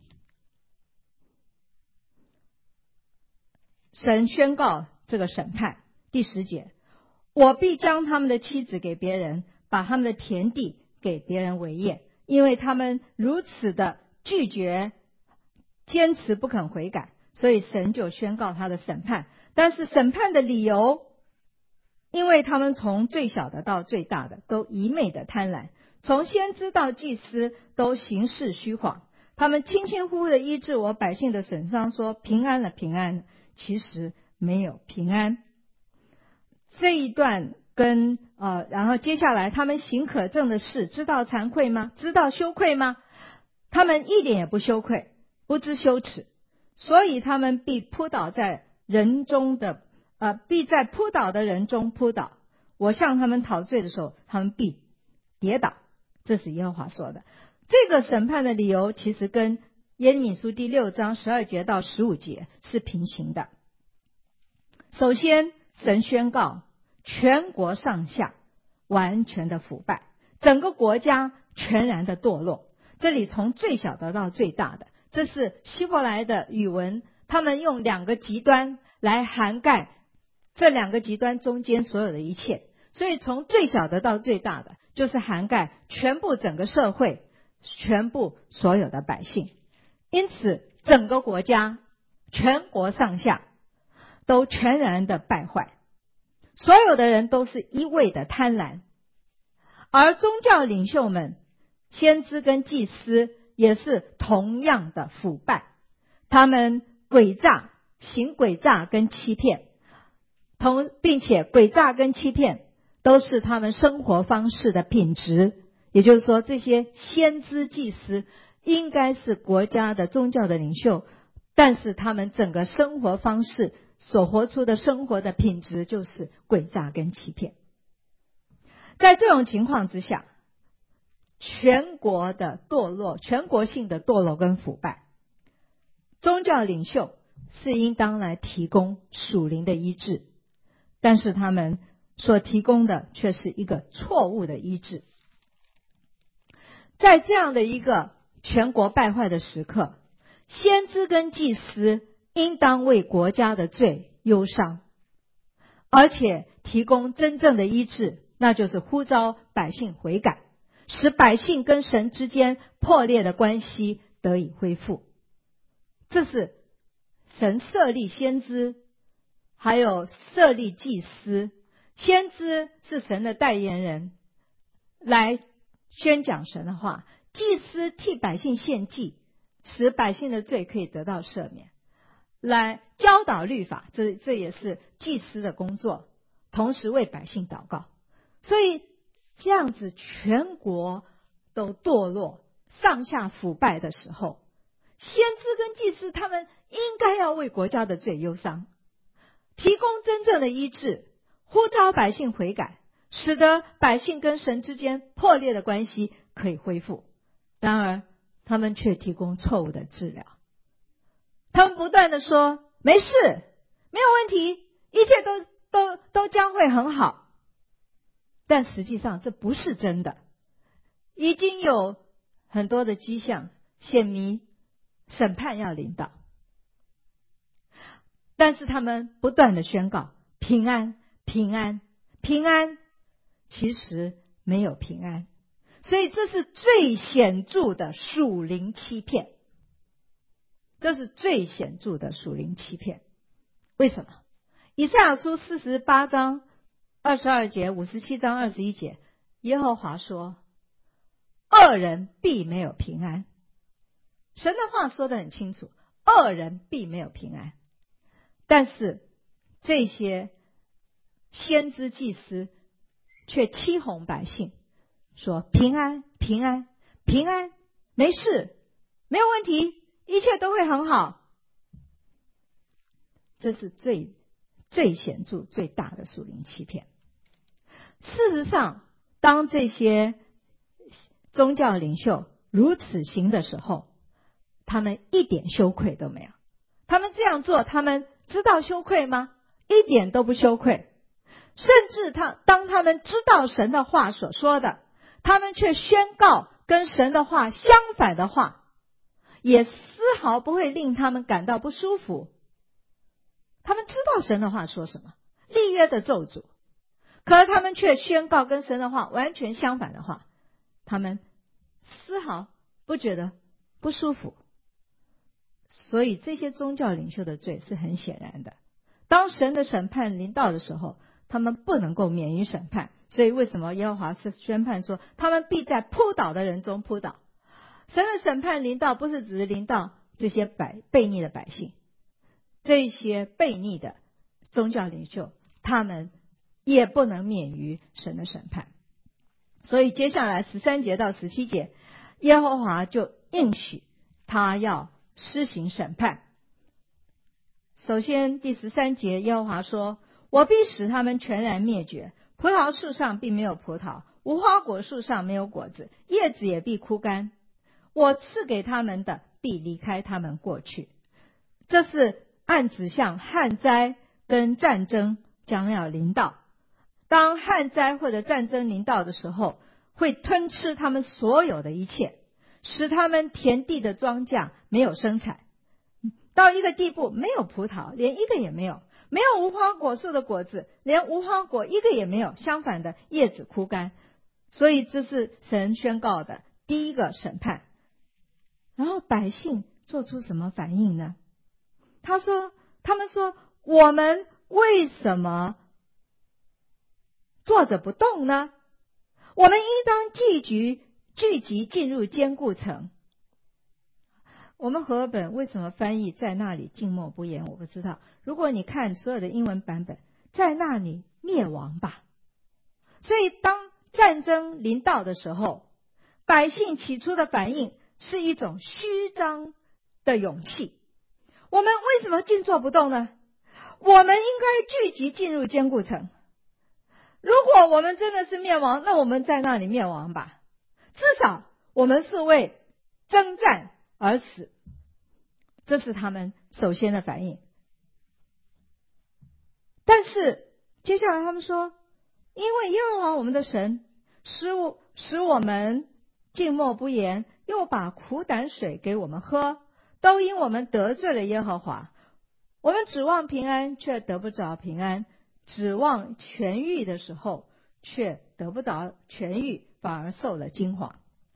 神宣告这个审判，第10节，我必将他们的妻子给别人，把他们的田地给别人为业，因为他们如此的拒绝坚持不肯悔改，所以神就宣告他的审判。但是审判的理由，因为他们从最小的到最大的都一昧的贪婪，从先知到祭司都行事虚谎，他们轻轻呼呼的医治我百姓的损伤，说平安了平安了，其实没有平安。这一段然后接下来，他们行可憎的事，知道惭愧吗？知道羞愧吗？他们一点也不羞愧，不知羞耻，所以他们必在扑倒的人中扑倒。我向他们讨罪的时候，他们必跌倒。这是耶和华说的。这个审判的理由其实跟耶利米书第6章12节到15节是平行的。首先，神宣告全国上下完全的腐败，整个国家全然的堕落。这里从最小的到最大的，这是希伯来的语文，他们用2个极端来涵盖这2个极端中间所有的一切。所以从最小的到最大的，就是涵盖全部整个社会，全部所有的百姓。因此整个国家全国上下都全然的败坏，所有的人都是一味的贪婪，而宗教领袖们、先知跟祭司也是同样的腐败，他们行诡诈跟欺骗，并且诡诈跟欺骗都是他们生活方式的品质。也就是说，这些先知祭司应该是国家的宗教的领袖，但是他们整个生活方式所活出的生活的品质就是诡诈跟欺骗。在这种情况之下，全国性的堕落跟腐败，宗教领袖是应当来提供属灵的医治，但是他们所提供的却是一个错误的医治。在这样的一个全国败坏的时刻，先知跟祭司应当为国家的罪忧伤，而且提供真正的医治，那就是呼召百姓悔改，使百姓跟神之间破裂的关系得以恢复。这是神设立先知，还有设立祭司。先知是神的代言人，来宣讲神的话；祭司替百姓献祭，使百姓的罪可以得到赦免，来教导律法，这也是祭司的工作，同时为百姓祷告。所以这样子全国都堕落、上下腐败的时候，先知跟祭司他们应该要为国家的罪忧伤，提供真正的医治， 呼召百姓悔改，使得百姓跟神之间破裂的关系可以恢复。然而他们却提供错误的治疗，他们不断的说没事，没有问题，一切都将会很好，但实际上这不是真的。已经有很多的迹象显明审判要临到，但是他们不断的宣告平安平安平安，其实没有平安。所以这是最显著的属灵欺骗，这是最显著的属灵欺骗。为什么？以赛亚书48章22节57章21节，耶和华说恶人必没有平安。神的话说得很清楚，恶人必没有平安。但是这些先知祭司却欺哄百姓，说平安平安平安，没事，没有问题，一切都会很好。这是最显著最大的属灵欺骗。事实上，当这些宗教领袖如此行的时候，他们一点羞愧都没有。他们这样做，他们知道羞愧吗？一点都不羞愧。甚至当他们知道神的话所说的，他们却宣告跟神的话相反的话，也丝毫不会令他们感到不舒服。他们知道神的话说什么，立约的咒诅，可是他们却宣告跟神的话完全相反的话，他们丝毫不觉得不舒服。所以这些宗教领袖的罪是很显然的。当神的审判临到的时候，他们不能够免于审判。所以为什么耶和华是宣判说他们必在扑倒的人中扑倒？神的审判临到不是只是临到这些悖逆的百姓，这些悖逆的宗教领袖，他们也不能免于神的审判。所以接下来13节到17节，耶和华就应许他要施行审判。首先第13节，耶和华说，我必使他们全然灭绝，葡萄树上并没有葡萄，无花果树上没有果子，叶子也必枯干，我赐给他们的必离开他们过去。这是暗指向旱灾跟战争将要临到。当旱灾或者战争临到的时候，会吞吃他们所有的一切，使他们田地的庄稼没有生产，到一个地步没有葡萄，连一个也没有，没有无花果树的果子，连无花果一个也没有，相反的，叶子枯干。所以这是神宣告的第一个审判。然后百姓做出什么反应呢？他们说我们为什么坐着不动呢？我们应当聚集进入坚固城。我们和合本为什么翻译在那里静默不言，我不知道。如果你看所有的英文版本，在那里灭亡吧。所以当战争临到的时候，百姓起初的反应是一种虚张的勇气。我们为什么静坐不动呢？我们应该聚集进入坚固城。如果我们真的是灭亡，那我们在那里灭亡吧。至少我们是为征战而死。这是他们首先的反应。但是接下来他们说，因为耶和华我们的神使我们静默不言，又把苦胆水给我们喝，都因我们得罪了耶和华。我们指望平安，却得不着平安；指望痊愈的时候，却得不着痊愈，反而受了惊慌。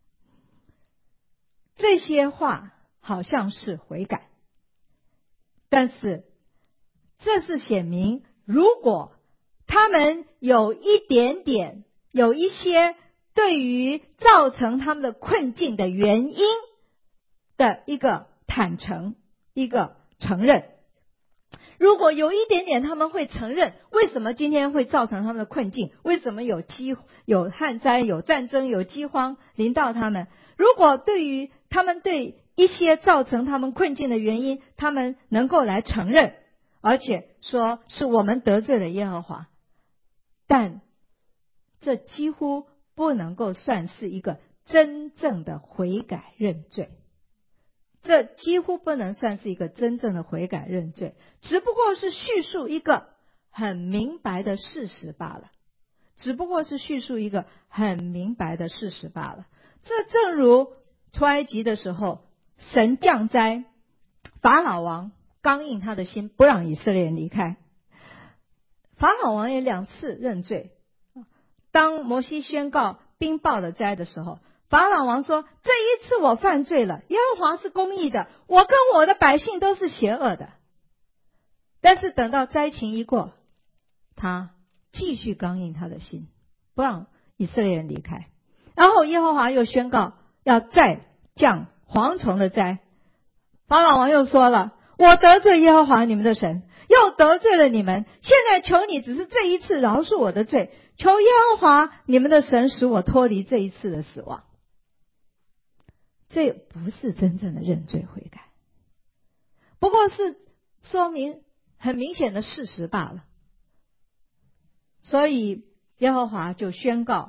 这些话好像是悔改，但是这是显明，如果他们有一些对于造成他们的困境的原因的一个坦诚，一个承认。如果有一点点他们会承认为什么今天会造成他们的困境，为什么有旱灾，有战争，有饥荒临到他们，如果对于他们对一些造成他们困境的原因，他们能够来承认，而且说是我们得罪了耶和华， 但这几乎不能够算是一个真正的悔改认罪，这几乎不能算是一个真正的悔改认罪，只不过是叙述一个很明白的事实罢了，只不过是叙述一个很明白的事实罢了。这正如出埃及的时候，神降灾，法老王刚硬他的心，不让以色列人离开。法老王也2次认罪。当摩西宣告冰雹的灾的时候，法老王说，这一次我犯罪了，耶和华是公义的，我跟我的百姓都是邪恶的。但是等到灾情一过，他继续刚硬他的心，不让以色列人离开。然后耶和华又宣告要再降蝗虫的灾，法老王又说了，我得罪耶和华你们的神，又得罪了你们，现在求你只是这一次饶恕我的罪，求耶和华你们的神使我脱离这一次的死亡。这不是真正的认罪悔改，不过是说明很明显的事实罢了。所以耶和华就宣告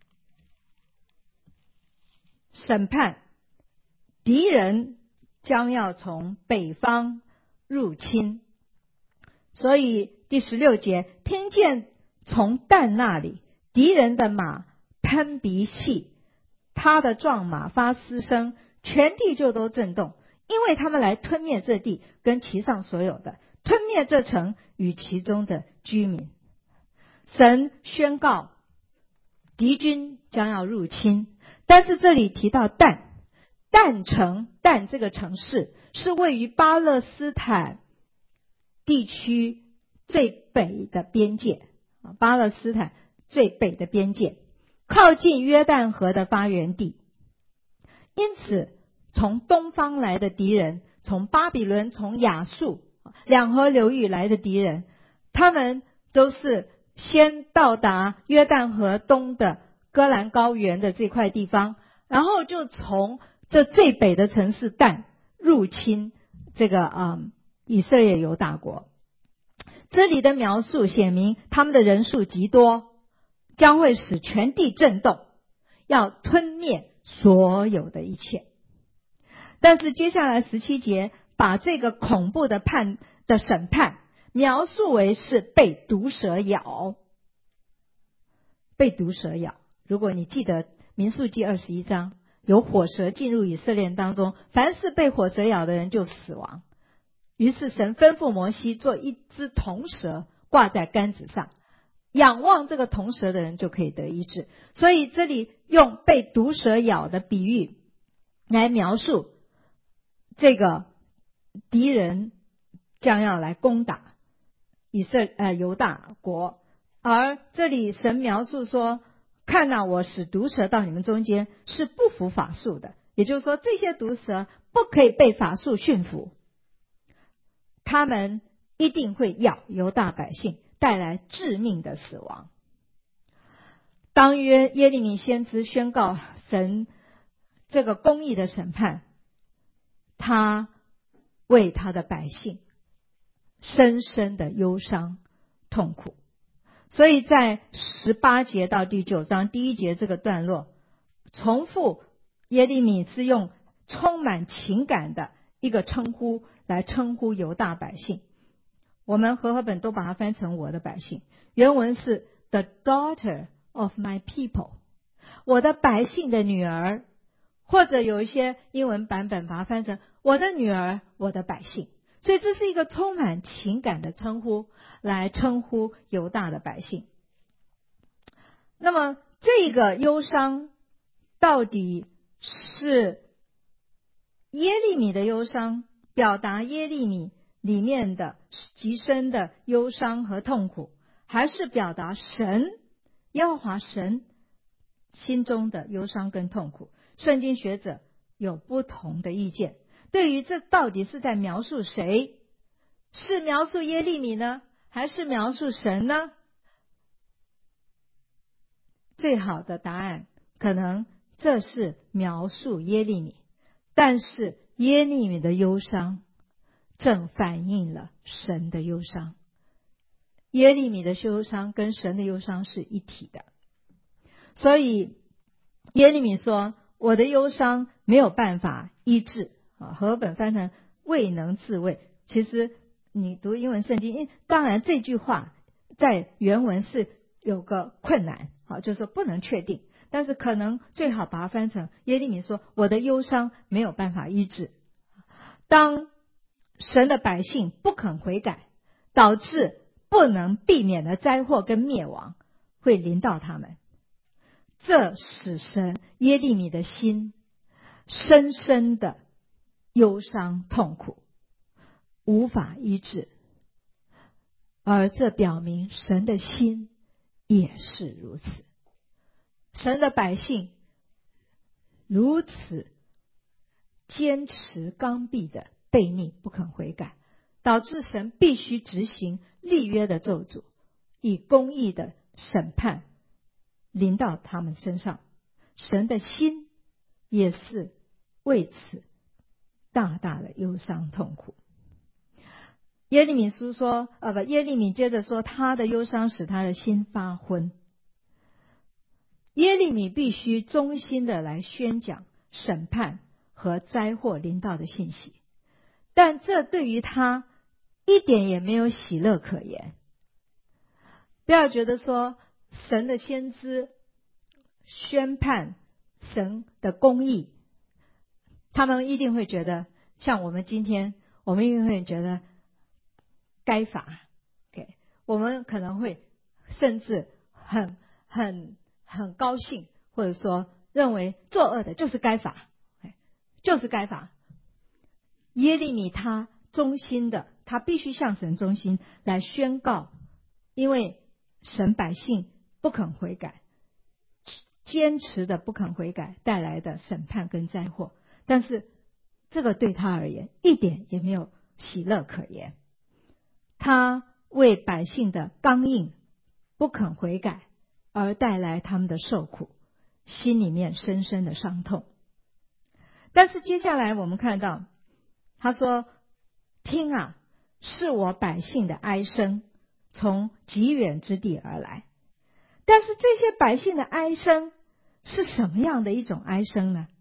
审判，敌人将要从北方入侵。所以第16节，听见从但那里敌人的马喷鼻涕，他的壮马发嘶声，全地就都震动，因为他们来吞灭这地跟其上所有的，吞灭这城与其中的居民。神宣告敌军将要入侵，但是这里提到但城，但这个城市是位于巴勒斯坦地区最北的边界，巴勒斯坦最北的边界，靠近约旦河的发源地。因此从东方来的敌人，从巴比伦，从亚述两河流域来的敌人，他们都是先到达约旦河东的戈兰高原的这块地方，然后就从这最北的城市但入侵这个以色列犹大国。这里的描述显明他们的人数极多，将会使全地震动，要吞灭所有的一切。但是接下来17节把这个恐怖的审判描述为是被毒蛇咬。被毒蛇咬，如果你记得民数记21章，有火蛇进入以色列人当中，凡是被火蛇咬的人就死亡。于是神吩咐摩西做一只铜蛇挂在杆子上，仰望这个铜蛇的人就可以得医治。所以这里用被毒蛇咬的比喻来描述这个敌人将要来攻打犹大国。而这里神描述说，看哪，我使毒蛇到你们中间，是不服法术的，也就是说这些毒蛇不可以被法术驯服，他们一定会咬犹大百姓，带来致命的死亡。当耶利米先知宣告神这个公义的审判，他为他的百姓深深的忧伤痛苦。所以在18节到第9章第1节这个段落，重复耶利米是用充满情感的一个称呼来称呼犹大百姓。我们和合本都把它翻成我的百姓，原文是 The daughter of my people， 我的百姓的女儿，或者有一些英文版本把它翻成我的女儿，我的百姓。所以这是一个充满情感的称呼来称呼犹大的百姓。那么这个忧伤到底是耶利米的忧伤，表达耶利米里面的极深的忧伤和痛苦，还是表达神耶和华神心中的忧伤跟痛苦？圣经学者有不同的意见。对于这到底是在描述谁，是描述耶利米呢，还是描述神呢？最好的答案可能这是描述耶利米，但是耶利米的忧伤正反映了神的忧伤。 耶利米的忧伤跟神的忧伤是一体的。所以耶利米说，我的忧伤没有办法医治，和本翻成未能自慰。其实你读英文圣经，当然这句话在原文是有个困难，就是说不能确定，但是可能最好把它翻成耶利米说，我的忧伤没有办法医治。当神的百姓不肯悔改，导致不能避免的灾祸跟灭亡会临到他们，这使神耶利米的心深深的忧伤痛苦，无法医治。而这表明神的心也是如此，神的百姓如此坚持刚愎的悖逆不肯悔改，导致神必须执行立约的咒诅，以公义的审判临到他们身上。神的心也是为此大大的忧伤痛苦。耶利米接着说，他的忧伤使他的心发昏。耶利米必须忠心的来宣讲审判和灾祸临到的信息，但这对于他一点也没有喜乐可言。不要觉得说神的先知宣判神的公义，他们一定会觉得像我们今天，我们一定会觉得该罚，我们可能会甚至很高兴，或者说认为作恶的就是该罚，就是该罚。耶利米他忠心的，他必须向神忠心来宣告，因为神百姓不肯悔改，坚持的不肯悔改带来的审判跟灾祸，但是这个对他而言一点也没有喜乐可言。他为百姓的刚硬不肯悔改而带来他们的受苦，心里面深深的伤痛。但是接下来我们看到他说，听啊，是我百姓的哀声从极远之地而来。但是这些百姓的哀声是什么样的一种哀声呢？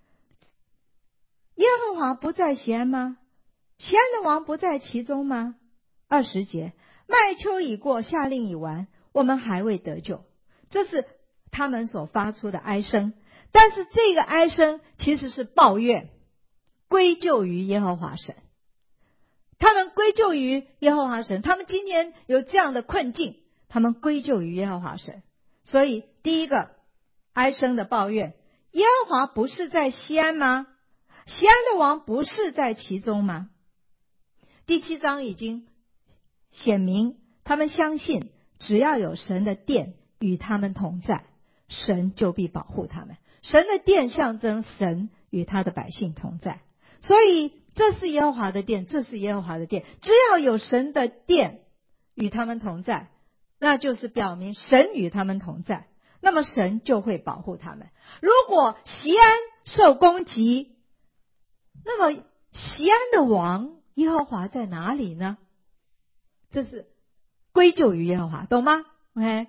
耶和华不在锡安吗？锡安的王不在其中吗？20节，麦秋已过，夏令已完，我们还未得救。这是他们所发出的哀声，但是这个哀声其实是抱怨，归咎于耶和华神。他们归咎于耶和华神，他们今天有这样的困境，他们归咎于耶和华神。所以第一个哀声的抱怨，耶和华不是在锡安吗？锡安的王不是在其中吗？第7章已经显明，他们相信只要有神的殿与他们同在，神就必保护他们。神的殿象征神与他的百姓同在，所以这是耶和华的殿，这是耶和华的殿。只要有神的殿与他们同在，那就是表明神与他们同在，那么神就会保护他们。如果锡安受攻击，那么锡安的王耶和华在哪里呢？这是归咎于耶和华，懂吗？ OK，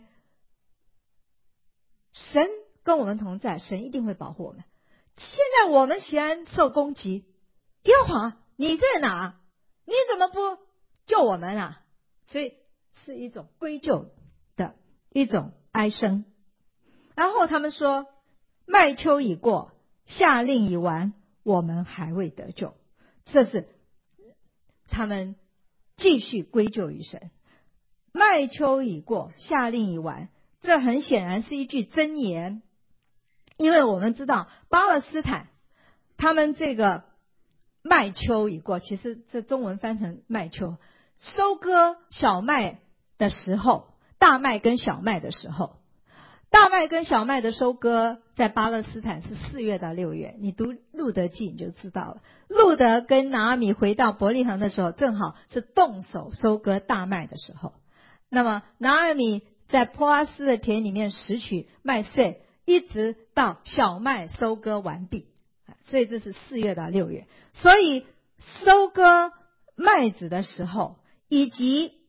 神跟我们同在，神一定会保护我们。现在我们锡安受攻击，耶和华你在哪？你怎么不救我们啊？所以是一种归咎的一种哀声。然后他们说，麦秋已过，夏令已完，我们还未得救。这是他们继续归咎于神。麦秋已过，夏令已完，这很显然是一句箴言，因为我们知道巴勒斯坦他们这个麦秋已过，其实这中文翻成麦秋，收割小麦的时候，大麦跟小麦的时候，大麦跟小麦的收割在巴勒斯坦是4月到6月，你读路德记你就知道了。路德跟拿俄米回到伯利恒的时候，正好是动手收割大麦的时候。那么拿俄米在波阿斯的田里面拾取麦穗，一直到小麦收割完毕，所以这是4月到6月。所以收割麦子的时候，以及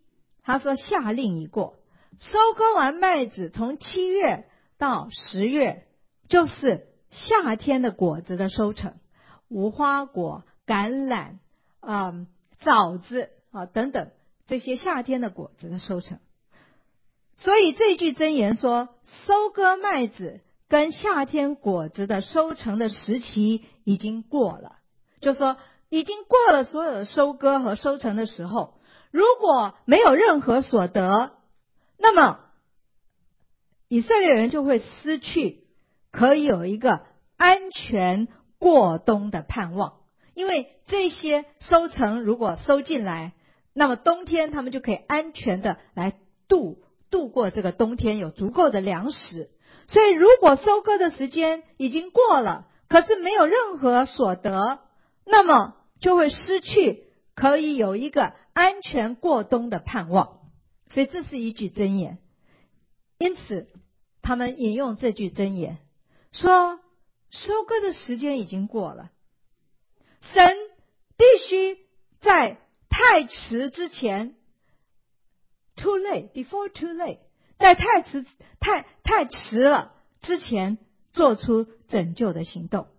他说夏令已过，收割完麦子，从7月到10月，就是夏天的果子的收成，无花果、橄榄、枣子等等这些夏天的果子的收成。所以这句箴言说，收割麦子跟夏天果子的收成的时期已经过了，就是说已经过了所有的收割和收成的时候，如果没有任何所得，那么以色列人就会失去可以有一个安全过冬的盼望。因为这些收成如果收进来，那么冬天他们就可以安全的来度过这个冬天，有足够的粮食。所以如果收割的时间已经过了，可是没有任何所得，那么就会失去可以有一个安全过冬的盼望。所以这是一句箴言。因此他们引用这句箴言说，收割的时间已经过了，神必须在太迟之前 too late before too late， 在太迟了之前做出拯救的行动。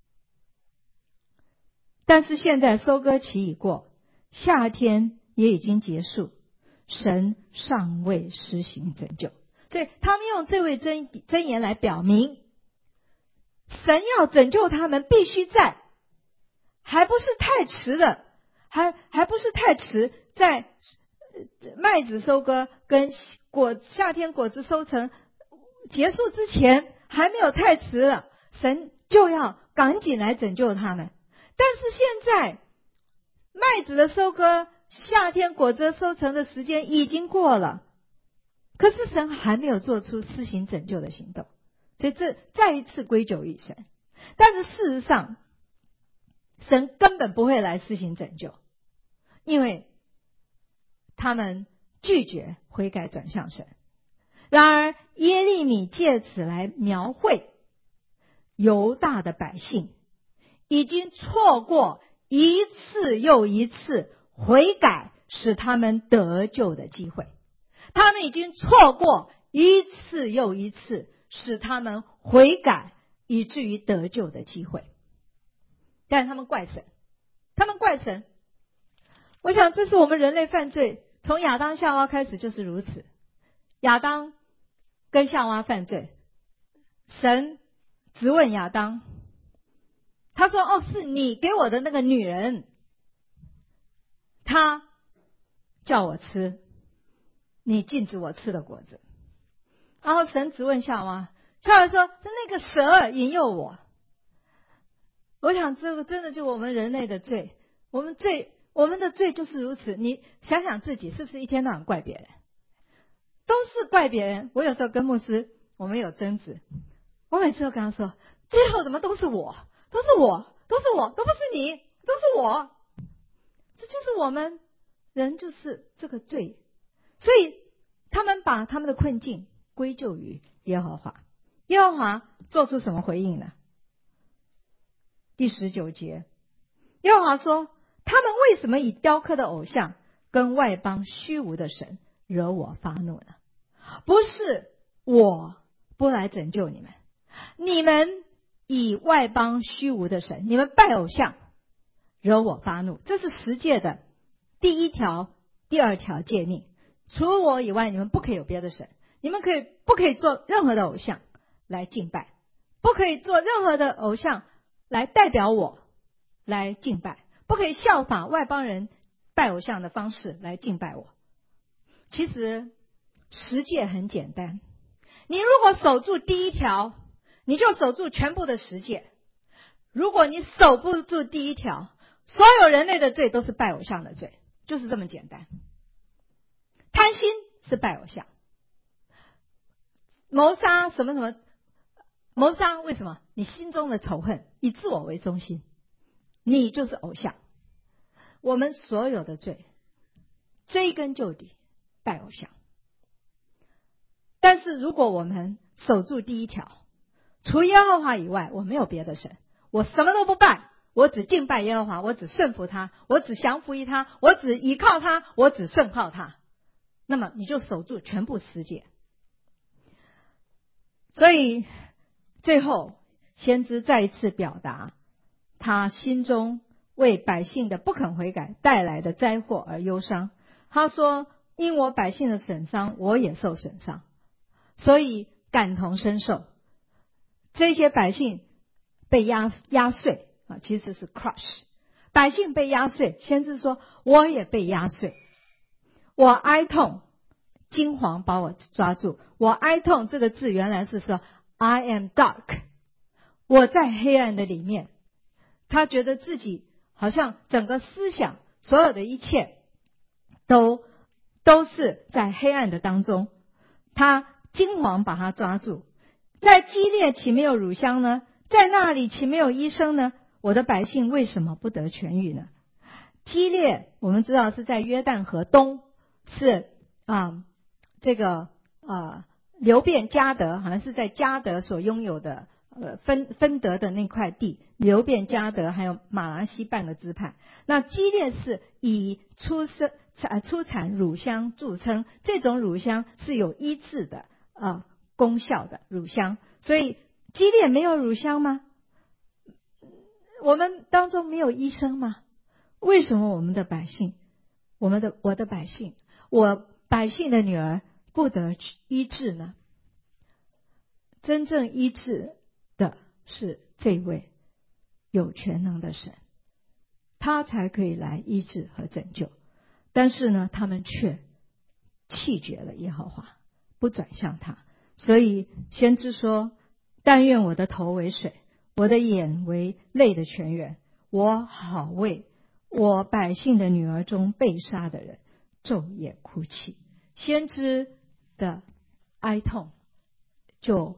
但是现在收割期已过，夏天也已经结束，神尚未施行拯救。所以他们用这位箴言来表明，神要拯救他们必须在还不是太迟的，还不是太迟，在麦子收割跟夏天果子收成结束之前，还没有太迟了，神就要赶紧来拯救他们。但是现在麦子的收割、夏天果子收成的时间已经过了，可是神还没有做出施行拯救的行动，所以这再一次归咎于神。但是事实上神根本不会来施行拯救，因为他们拒绝悔改转向神。然而耶利米借此来描绘犹大的百姓已经错过一次又一次悔改使他们得救的机会，他们已经错过一次又一次使他们悔改以至于得救的机会。但是他们怪神，我想这是我们人类犯罪从亚当夏娃开始就是如此。亚当跟夏娃犯罪，神质问亚当，他说是你给我的那个女人，她叫我吃你禁止我吃的果子。然后神质问夏娃，夏娃说是那个蛇引诱我。我想这个真的就我们人类的罪，我们的罪就是如此。你想想自己是不是一天到晚怪别人，都是怪别人。我有时候跟牧师我们有争执，我每次都跟他说，最后怎么都是我，都不是你，都是我。这就是我们人就是这个罪。所以他们把他们的困境归咎于耶和华。耶和华做出什么回应呢？第19节，耶和华说，他们为什么以雕刻的偶像跟外邦虚无的神惹我发怒呢？不是我不来拯救你们，你们以外邦虚无的神，你们拜偶像惹我发怒。这是十诫的第1条、第2条诫命，除了我以外，你们不可以有别的神，你们不可以做任何的偶像来敬拜，不可以做任何的偶像来代表我来敬拜，不可以效法外邦人拜偶像的方式来敬拜我。其实十诫很简单，你如果守住第1条，你就守住全部的十诫。如果你守不住第1条，所有人类的罪都是拜偶像的罪，就是这么简单。贪心是拜偶像，谋杀什么什么，谋杀为什么？你心中的仇恨以自我为中心，你就是偶像。我们所有的罪追根究底拜偶像。但是如果我们守住第1条，除耶和华以外我没有别的神，我什么都不拜，我只敬拜耶和华，我只顺服他，我只降服于他，我只依靠他，我只顺靠他， 那么你就守住全部10节。所以最后先知再一次表达他心中为百姓的不肯悔改带来的灾祸而忧伤。他说，因我百姓的损伤，我也受损伤，所以感同身受。这些百姓被压碎其实是 crush， 百姓被压碎，先知说我也被压碎，我哀痛，惊惶把我抓住。我哀痛这个字原来是说 I am dark， 我在黑暗的里面。他觉得自己好像整个思想所有的一切都是在黑暗的当中，他惊惶把他抓住。在基列岂没有乳香呢？在那里岂没有医生呢？我的百姓为什么不得痊愈呢？基列我们知道是在约旦河东，是这个流便迦得，好像是在迦得所拥有的分得的那块地，流便迦得还有马拿西半个支派。那基列是以出产乳香著称，这种乳香是有医治的功效的乳香。所以基列没有乳香吗？我们当中没有医生吗？为什么我们的百姓，我的百姓，我百姓的女儿不得医治呢？真正医治的是这位有全能的神，他才可以来医治和拯救。但是呢，他们却弃绝了耶和华，不转向他。所以先知说，但愿我的头为水，我的眼为泪的泉源，我好为我百姓的女儿中被杀的人昼夜哭泣。先知的哀痛就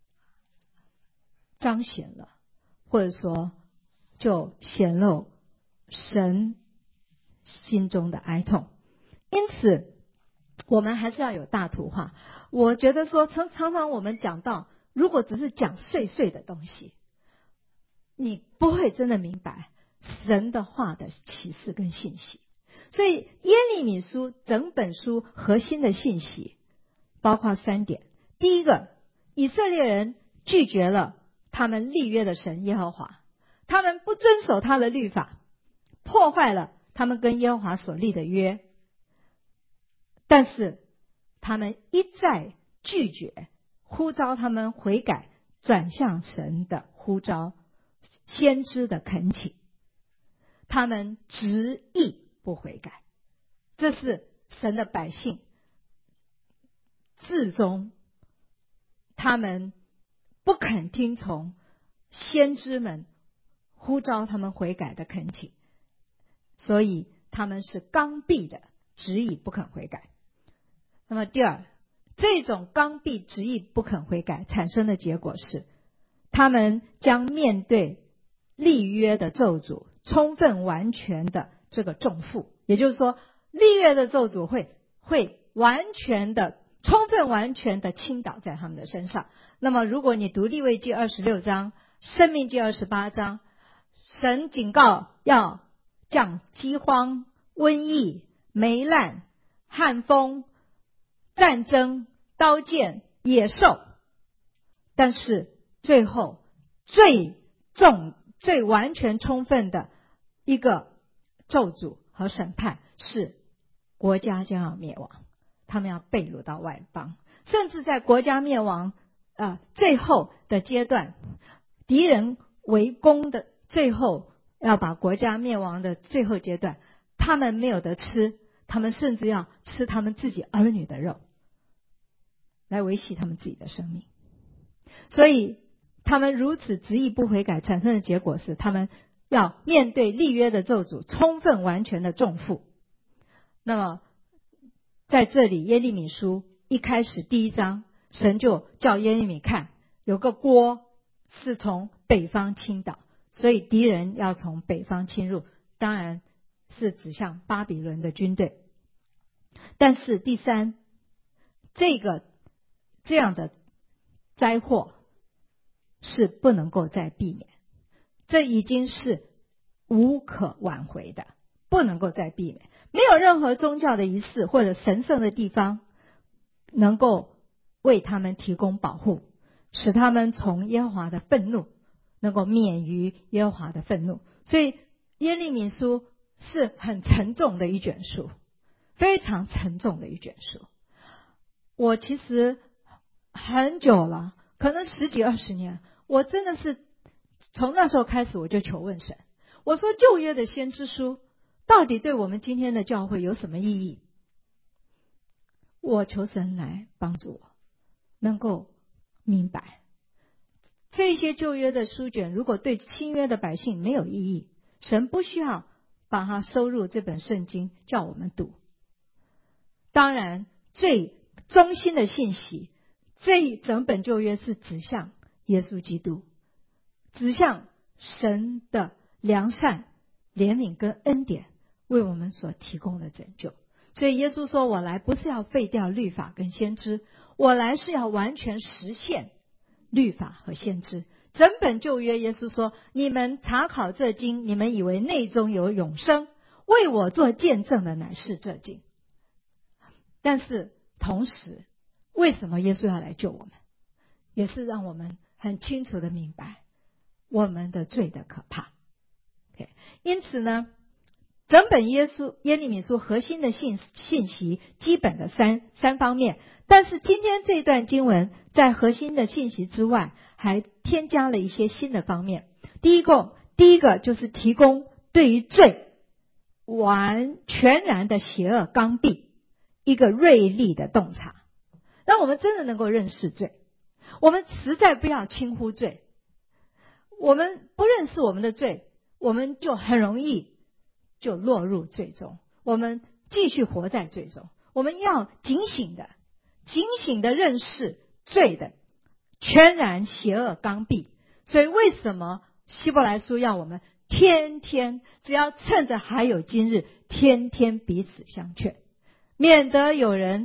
彰显了，或者说就显露神心中的哀痛。因此我们还是要有大图画。我觉得说常常我们讲到，如果只是讲碎碎的东西，你不会真的明白神的话的启示跟信息。所以耶利米书整本书核心的信息包括3点。第一个，以色列人拒绝了他们立约的神耶和华，他们不遵守他的律法，破坏了他们跟耶和华所立的约。但是他们一再拒绝呼召他们悔改转向神的呼召，先知的恳请，他们执意不悔改。这是神的百姓至终他们不肯听从先知们呼召他们悔改的恳请，所以他们是刚愎的，执意不肯悔改。那么第二，这种刚愎执意不肯悔改产生的结果是，他们将面对立约的咒诅充分完全的这个重负。也就是说，立约的咒诅会完全的充分完全的倾倒在他们的身上。那么如果你读利未记26章、申命记28章，神警告要降饥荒、瘟疫、霉烂、旱风、战争、刀剑、野兽。但是最后最完全充分的一个咒诅和审判是国家将要灭亡，他们要被掳到外邦。甚至在国家灭亡最后的阶段，敌人围攻的最后要把国家灭亡的最后阶段，他们没有得吃，他们甚至要吃他们自己儿女的肉来维系他们自己的生命。所以他们如此执意不悔改产生的结果是，他们要面对立约的咒诅充分完全的重负。那么在这里耶利米书一开始第1章，神就叫耶利米看有个锅是从北方倾倒，所以敌人要从北方侵入，当然是指向巴比伦的军队。但是第3，这样的灾祸是不能够再避免，这已经是无可挽回的，不能够再避免。 没有任何宗教的仪式或者神圣的地方能够为他们提供保护，使他们从耶和华的愤怒能够免于耶和华的愤怒。所以耶利米书是很沉重的一卷书，非常沉重的一卷书。我其实很久了，可能10几20年，我真的是从那时候开始我就求问神，我说旧约的先知书到底对我们今天的教会有什么意义？我求神来帮助我能够明白，这些旧约的书卷如果对新约的百姓没有意义，神不需要把它收入这本圣经叫我们读。当然最中心的信息，这一整本旧约是指向耶稣基督，指向神的良善、怜悯跟恩典为我们所提供的拯救。所以耶稣说，我来不是要废掉律法跟先知，我来是要完全实现律法和先知。整本旧约耶稣说，你们查考这经，你们以为内中有永生，为我做见证的乃是这经。但是同时，为什么耶稣要来救我们，也是让我们很清楚的明白我们的罪的可怕。因此呢，整本耶利米书核心的信息基本的三方面，但是今天这段经文在核心的信息之外还添加了一些新的方面。第一个就是提供对于罪全然的邪恶刚愎一个锐利的洞察，让我们真的能够认识罪。我们实在不要轻忽罪，我们不认识我们的罪，我们就很容易就落入罪中，我们继续活在罪中。我们要警醒的认识罪的全然邪恶刚愎。所以为什么希伯来书要我们天天，只要趁着还有今日，天天彼此相劝，免得有人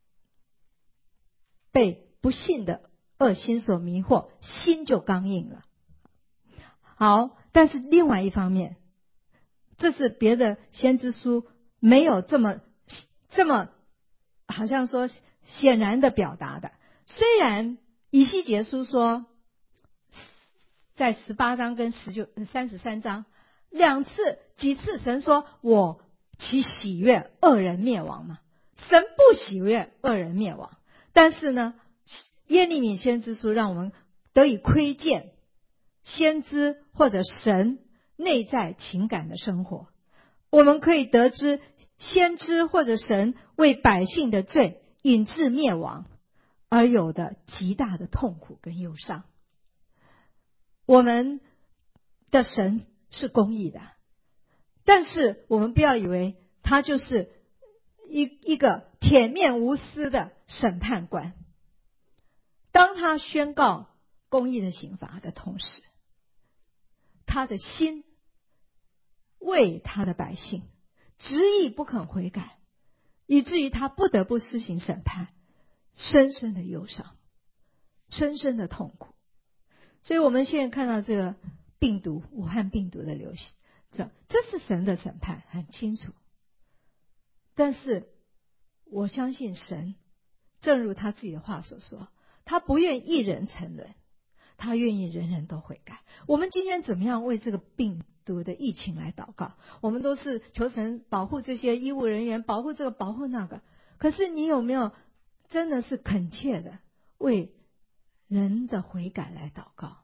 被不信的恶心所迷惑，心就刚硬了。好，但是另外一方面，这是别的先知书没有这么好像说显然的表达的。虽然以西结书说在18章跟33章几次神说，我岂喜悦恶人灭亡吗？神不喜悦恶人灭亡。但是呢，耶利米先知书让我们得以窥见先知或者神内在情感的生活，我们可以得知先知或者神为百姓的罪引致灭亡而有的极大的痛苦跟忧伤。我们的神是公义的，但是我们不要以为他就是一个铁面无私的审判官。当他宣告公义的刑罚的同时，他的心为他的百姓执意不肯悔改，以至于他不得不施行审判，深深的忧伤，深深的痛苦。所以我们现在看到这个病毒，武汉病毒的流行，这是神的审判，很清楚。但是我相信神，正如他自己的话所说，他不愿一人沉沦，他愿意人人都悔改。我们今天怎么样为这个病毒的疫情来祷告？我们都是求神保护这些医务人员，保护这个保护那个。可是你有没有真的是恳切的为人的悔改来祷告？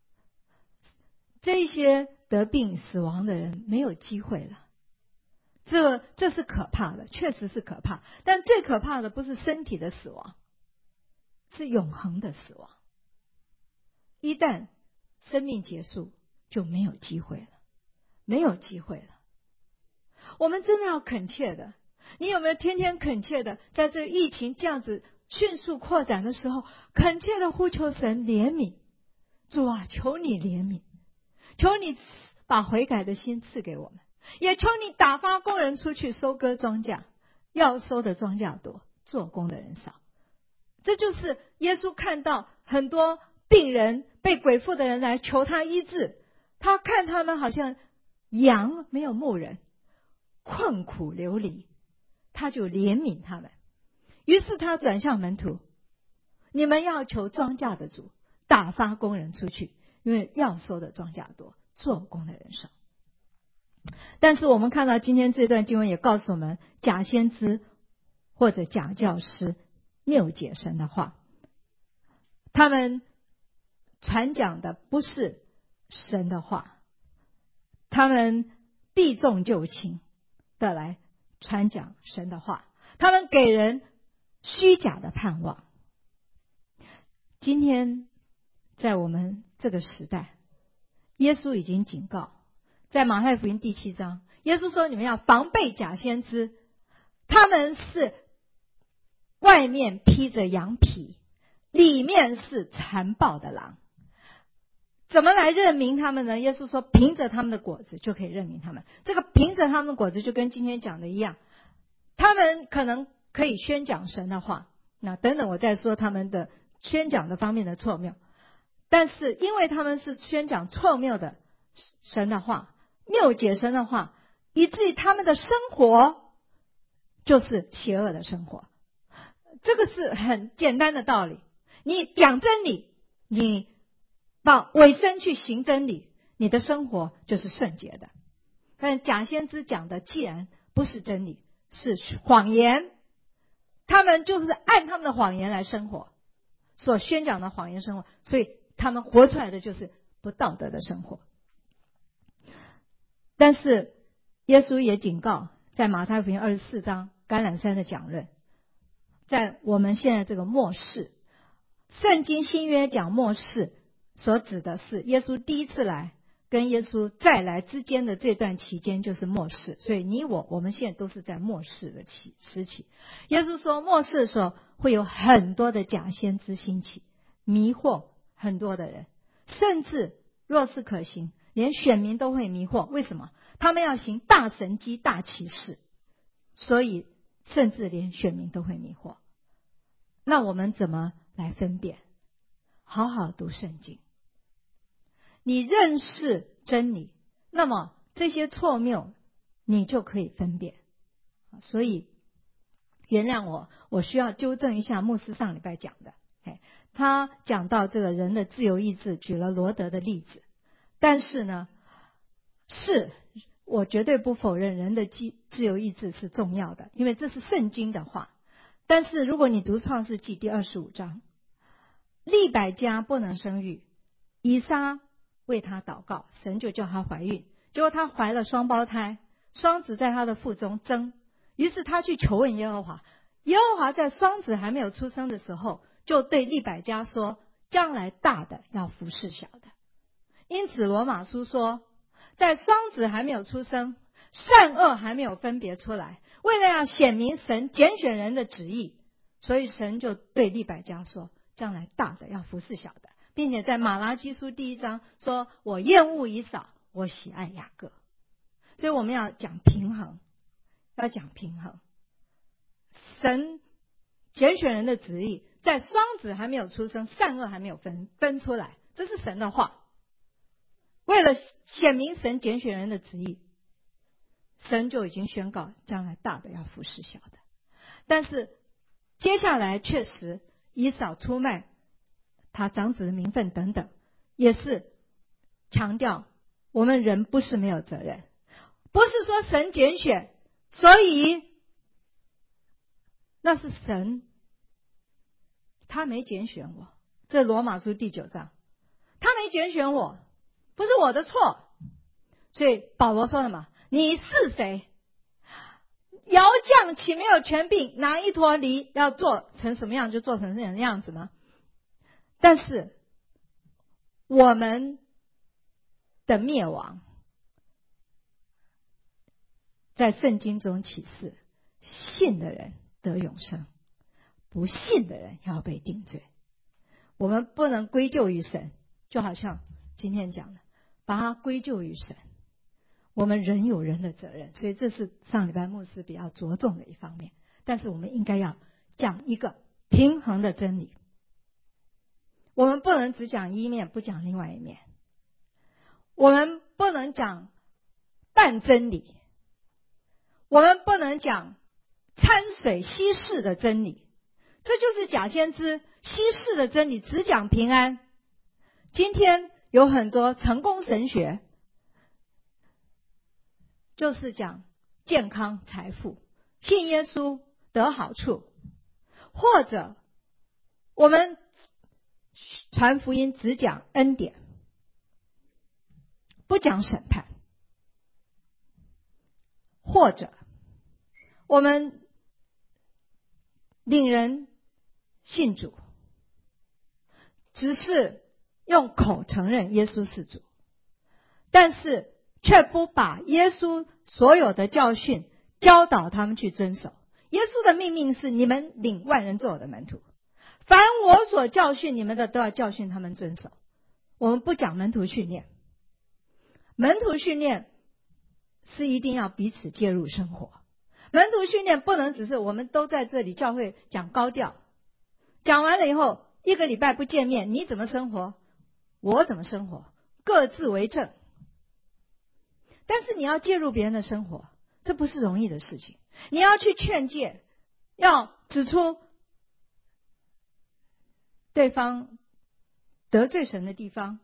这些得病死亡的人没有机会了，这是可怕的，确实是可怕。但最可怕的不是身体的死亡，是永恒的死亡。一旦生命结束，就没有机会了，没有机会了。我们真的要恳切的，你有没有天天恳切的，在这个疫情这样子迅速扩展的时候，恳切的呼求神怜悯？主啊，求你怜悯，求你把悔改的心赐给我们，也求你打发工人出去收割庄稼，要收的庄稼多，做工的人少。这就是耶稣看到很多病人被鬼附的人来求他医治，他看他们好像羊没有牧人， 困苦流离，他就怜悯他们。于是他转向门徒，你们要求庄稼的主打发工人出去，因为要收的庄稼多，做工的人少。但是我们看到今天这段经文也告诉我们，假先知或者假教师谬解神的话，他们传讲的不是神的话，他们避重就轻的来传讲神的话，他们给人虚假的盼望。今天在我们这个时代，耶稣已经警告，在马太福音第7章，耶稣说你们要防备假先知，他们是外面披着羊皮，里面是残暴的狼。怎么来认明他们呢？耶稣说凭着他们的果子就可以认明他们。这个凭着他们的果子就跟今天讲的一样，他们可能可以宣讲神的话，那等等我再说他们的宣讲的方面的错谬。但是因为他们是宣讲错谬的神的话，谬解神的话，以至于他们的生活就是邪恶的生活。这个是很简单的道理，你讲真理，你把委身去行真理，你的生活就是圣洁的。但假先知讲的既然不是真理，是谎言，他们就是按他们的谎言来生活，所宣讲的谎言生活，所以他们活出来的就是不道德的生活。但是耶稣也警告，在马太福音24章橄榄山的讲论，在我们现在这个末世，圣经新约讲末世所指的是耶稣第一次来跟耶稣再来之间的这段期间就是末世。所以你我们现在都是在末世的时期。耶稣说末世的时候会有很多的假先知兴起，迷惑很多的人，甚至若是可行，连选民都会迷惑。为什么？他们要行大神迹大奇事，所以甚至连选民都会迷惑。那我们怎么来分辨？好好读圣经，你认识真理，那么这些错谬你就可以分辨。所以原谅我需要纠正一下牧师上礼拜讲的，他讲到这个人的自由意志，举了罗德的例子。但是呢，我绝对不否认人的自由意志是重要的，因为这是圣经的话。但是如果你读创世纪第25章，利百加不能生育，以撒为她祷告，神就叫她怀孕，结果她怀了双胞胎，双子在她的腹中争，于是她去求问耶和华，耶和华在双子还没有出生的时候就对利百加说，将来大的要服侍小的。因此罗马书说，在双子还没有出生，善恶还没有分别出来，为了要显明神拣选人的旨意，所以神就对利百加说，将来大的要服侍小的，并且在马拉基书第1章说，我厌恶以扫，我喜爱雅各。所以我们要讲平衡，要讲平衡。神拣选人的旨意，在双子还没有出生，善恶还没有分出来，这是神的话。为了显明神拣选人的旨意，神就已经宣告将来大的要服侍小的。但是接下来确实以扫出卖他长子的名分等等，也是强调我们人不是没有责任，不是说神拣选，所以那是神，他没拣选我。这罗马书第9章，他没拣选我，不是我的错。所以保罗说了嘛，你是谁？窑匠岂没有权柄拿一坨泥要做成什么样就做成什么样子吗？但是我们的灭亡在圣经中启示，信的人得永生，不信的人要被定罪。我们不能归咎于神，就好像今天讲的，把它归咎于神。我们人有人的责任，所以这是上礼拜牧师比较着重的一方面。但是我们应该要讲一个平衡的真理，我们不能只讲一面不讲另外一面，我们不能讲半真理， 我们不能讲掺水稀释的真理，这就是假先知稀释的真理，只讲平安。今天有很多成功神学就是讲健康财富，信耶稣得好处，或者我们传福音只讲恩典，不讲审判，或者我们领人信主，只是用口承认耶稣是主，但是却不把耶稣所有的教训教导他们去遵守。耶稣的命令是：你们领万人做我的门徒，凡我所教训你们的，都要教训他们遵守。我们不讲门徒训练，门徒训练是一定要彼此介入生活。门徒训练不能只是我们都在这里教会讲高调，讲完了以后一个礼拜不见面，你怎么生活我怎么生活，各自为政。但是你要介入别人的生活，这不是容易的事情。你要去劝诫，要指出对方得罪神的地方，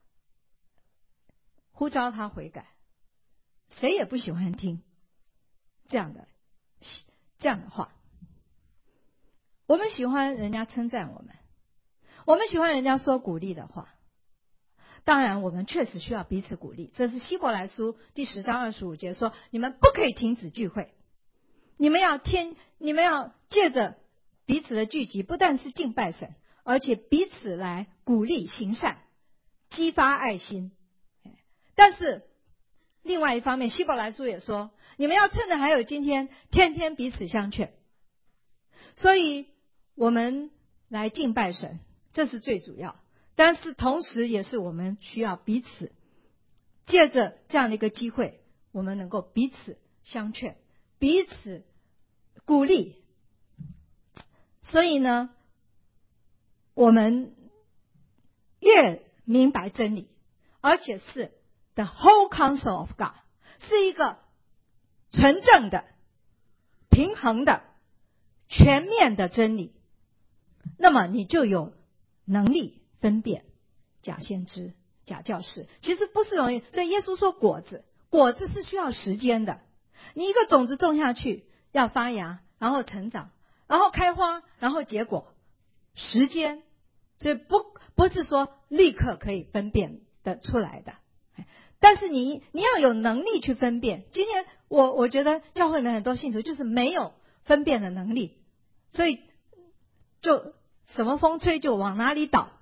呼召他悔改。谁也不喜欢听这样的话。我们喜欢人家称赞我们，我们喜欢人家说鼓励的话。当然我们确实需要彼此鼓励，这是希伯来书第10章25节说，你们不可以停止聚会，你们要借着彼此的聚集，不但是敬拜神，而且彼此来鼓励行善，激发爱心。但是另外一方面，希伯来书也说，你们要趁着还有今天，天天彼此相劝。所以我们来敬拜神，这是最主要，但是同时也是我们需要彼此借着这样的一个机会，我们能够彼此相劝，彼此鼓励。所以呢，我们越明白真理，而且是 the whole counsel of God， 是一个纯正的、平衡的、全面的真理，那么你就有能力分辨假先知、假教师。其实不是容易，所以耶稣说果子是需要时间的。你一个种子种下去，要发芽，然后成长，然后开花，然后结果，时间。所以不是说立刻可以分辨得出来的，但是你要有能力去分辨。今天我觉得教会里面很多信徒就是没有分辨的能力，所以就什么风吹就往哪里倒。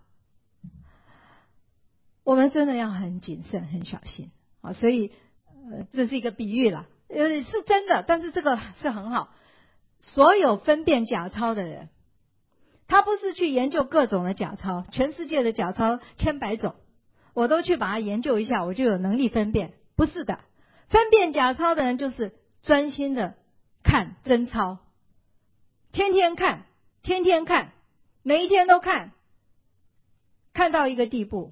我们真的要很谨慎很小心啊！所以这是一个比喻啦，是真的，但是这个是很好。所有分辨假钞的人，他不是去研究各种的假钞，全世界的假钞千百种，我都去把它研究一下，我就有能力分辨。不是的，分辨假钞的人就是专心的看真钞，天天看，每一天都看到一个地步，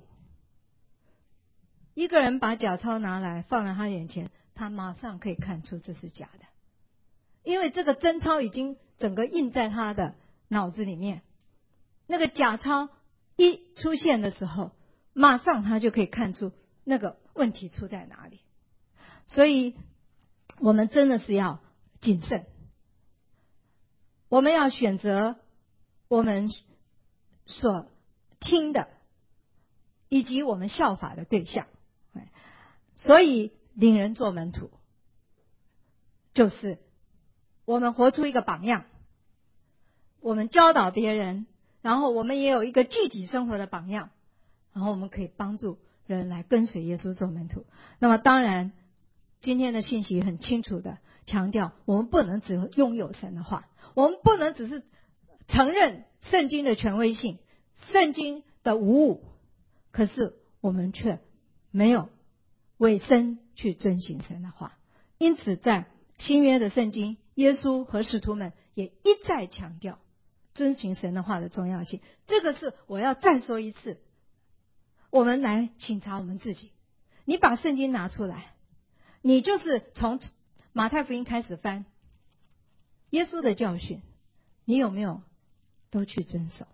一个人把假钞拿来放在他眼前，他马上可以看出这是假的，因为这个真钞已经整个印在他的脑子里面。那个假钞一出现的时候，马上他就可以看出那个问题出在哪里。所以我们真的是要谨慎，我们要选择我们所听的以及我们效法的对象。所以领人做门徒，就是我们活出一个榜样，我们教导别人，然后我们也有一个具体生活的榜样，然后我们可以帮助人来跟随耶稣做门徒。那么当然今天的信息很清楚的强调，我们不能只拥有神的话，我们不能只是承认圣经的权威性，圣经的无误，可是我们却没有委身去遵行神的话。因此在新约的圣经，耶稣和使徒们也一再强调遵循神的话的重要性。这个是我要再说一次，我们来省察我们自己。你把圣经拿出来，你就是从马太福音开始翻，耶稣的教训，你有没有都去遵守？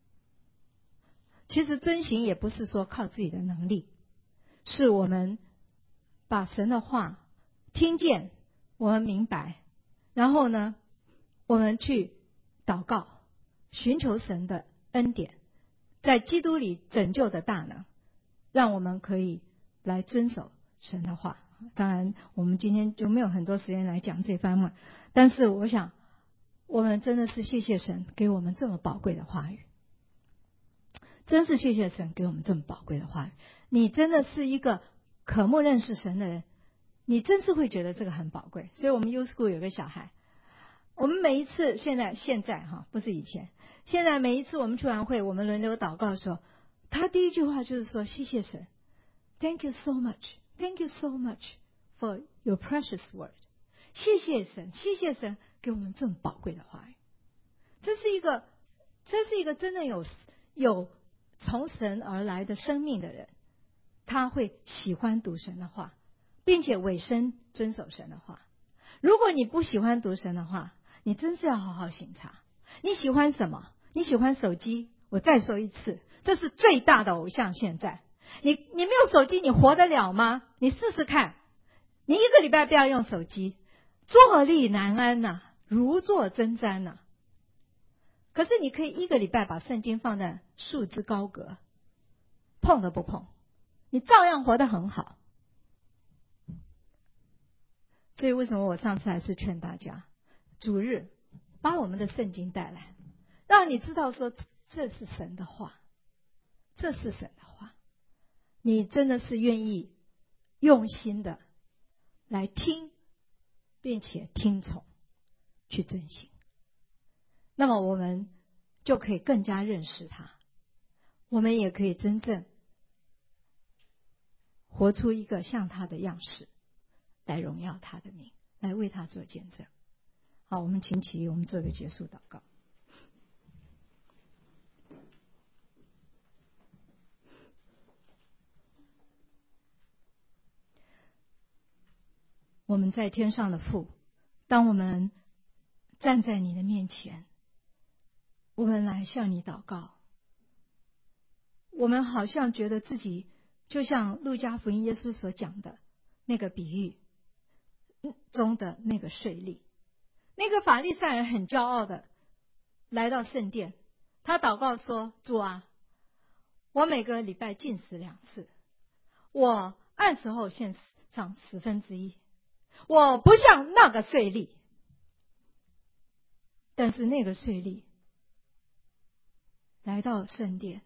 其实遵行也不是说靠自己的能力，是我们把神的话听见，我们明白，然后呢，我们去祷告，寻求神的恩典，在基督里拯救的大能，让我们可以来遵守神的话。当然我们今天就没有很多时间来讲这方面，但是我想我们真的是谢谢神给我们这么宝贵的话语，真是谢谢神给我们这么宝贵的话语。你真的是一个渴慕认识神的人，你真是会觉得这个很宝贵。所以我们 U School 有个小孩，我们每一次现在不是以前，现在每一次我们去完会，我们轮流祷告的时候，他第一句话就是说谢谢神， Thank you so much, Thank you so much for your precious word。 谢谢神，谢谢神给我们这么宝贵的话语。这是一个真正有从神而来的生命的人，他会喜欢读神的话，并且委身遵守神的话。如果你不喜欢读神的话，你真是要好好省察。你喜欢什么？你喜欢手机？我再说一次，这是最大的偶像。现在你没有手机，你活得了吗？你试试看，你一个礼拜不要用手机，坐立难安呐，如坐针毡呐。可是你可以一个礼拜把圣经放在束之高阁，碰都不碰，你照样活得很好。所以为什么我上次还是劝大家，主日把我们的圣经带来，让你知道说这是神的话，这是神的话，你真的是愿意用心的来听，并且听从去遵行，那么我们就可以更加认识他，我们也可以真正活出一个像他的样式，来荣耀他的名，来为他做见证。好，我们请起立，我们做一个结束祷告。我们在天上的父，当我们站在你的面前，我们来向你祷告，我们好像觉得自己就像路加福音耶稣所讲的那个比喻中的那个税吏，那个法利赛人很骄傲的来到圣殿，他祷告说，主啊，我每个礼拜禁食2次，我按时后献上1/10，我不像那个税吏。但是那个税吏来到圣殿，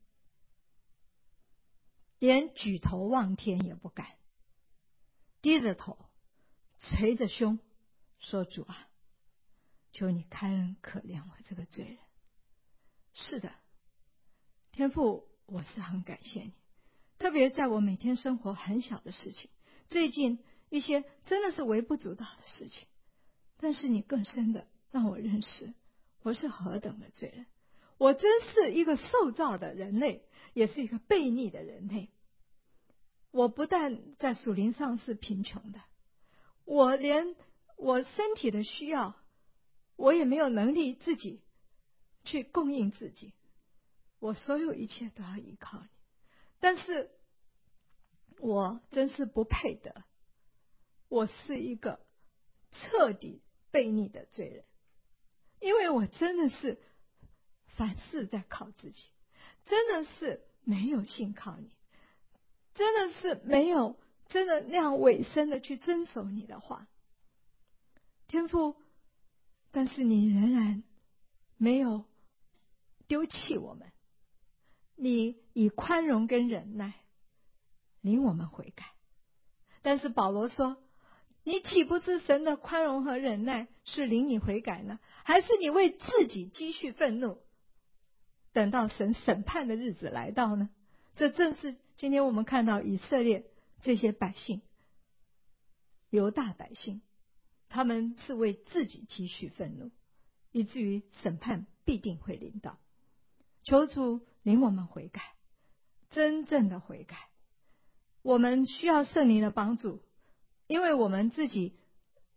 连举头望天也不敢，低着头捶着胸说，主啊，求你开恩可怜我这个罪人。是的，天父，我是很感谢你，特别在我每天生活很小的事情，最近一些真的是微不足道的事情，但是你更深的让我认识我是何等的罪人，我真是一个受造的人类，也是一个悖逆的人类。我不但在属灵上是贫穷的，我连我身体的需要我也没有能力自己去供应自己，我所有一切都要依靠你，但是我真是不配得，我是一个彻底悖逆的罪人，因为我真的是凡事在靠自己，真的是没有信靠你，真的是没有真的那样委身的去遵守你的话。天父，但是你仍然没有丢弃我们，你以宽容跟忍耐领我们悔改。但是保罗说，你岂不知神的宽容和忍耐是领你悔改呢？还是你为自己积蓄愤怒，等到神审判的日子来到呢？这正是今天我们看到以色列这些百姓，犹大百姓，他们是为自己积蓄愤怒，以至于审判必定会临到。求主领我们悔改，真正的悔改。我们需要圣灵的帮助，因为我们自己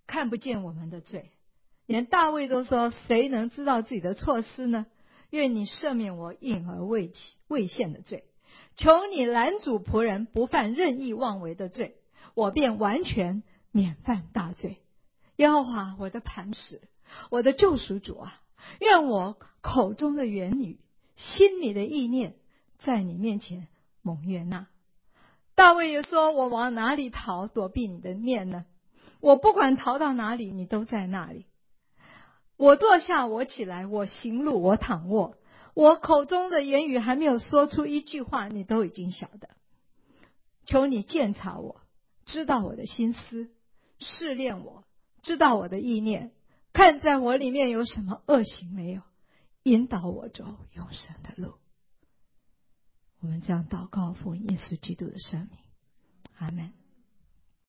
看不见我们的罪，连大卫都说，谁能知道自己的错失呢？愿你赦免我隐而未现的罪，求你拦阻仆人不犯任意妄为的罪，我便完全免犯大罪。耶和华我的磐石，我的救赎主啊，愿我口中的言语，心里的意念，在你面前蒙悦纳。大卫也说，我往哪里逃，躲避你的面呢？我不管逃到哪里，你都在那里。我坐下，我起来，我行路，我躺卧，我口中的言语还没有说出一句话，你都已经晓得。求你鉴察我，知道我的心思，试炼我，知道我的意念，看在我里面有什么恶行没有，引导我走永生的路。我们这样祷告，奉耶稣基督的圣名，阿们。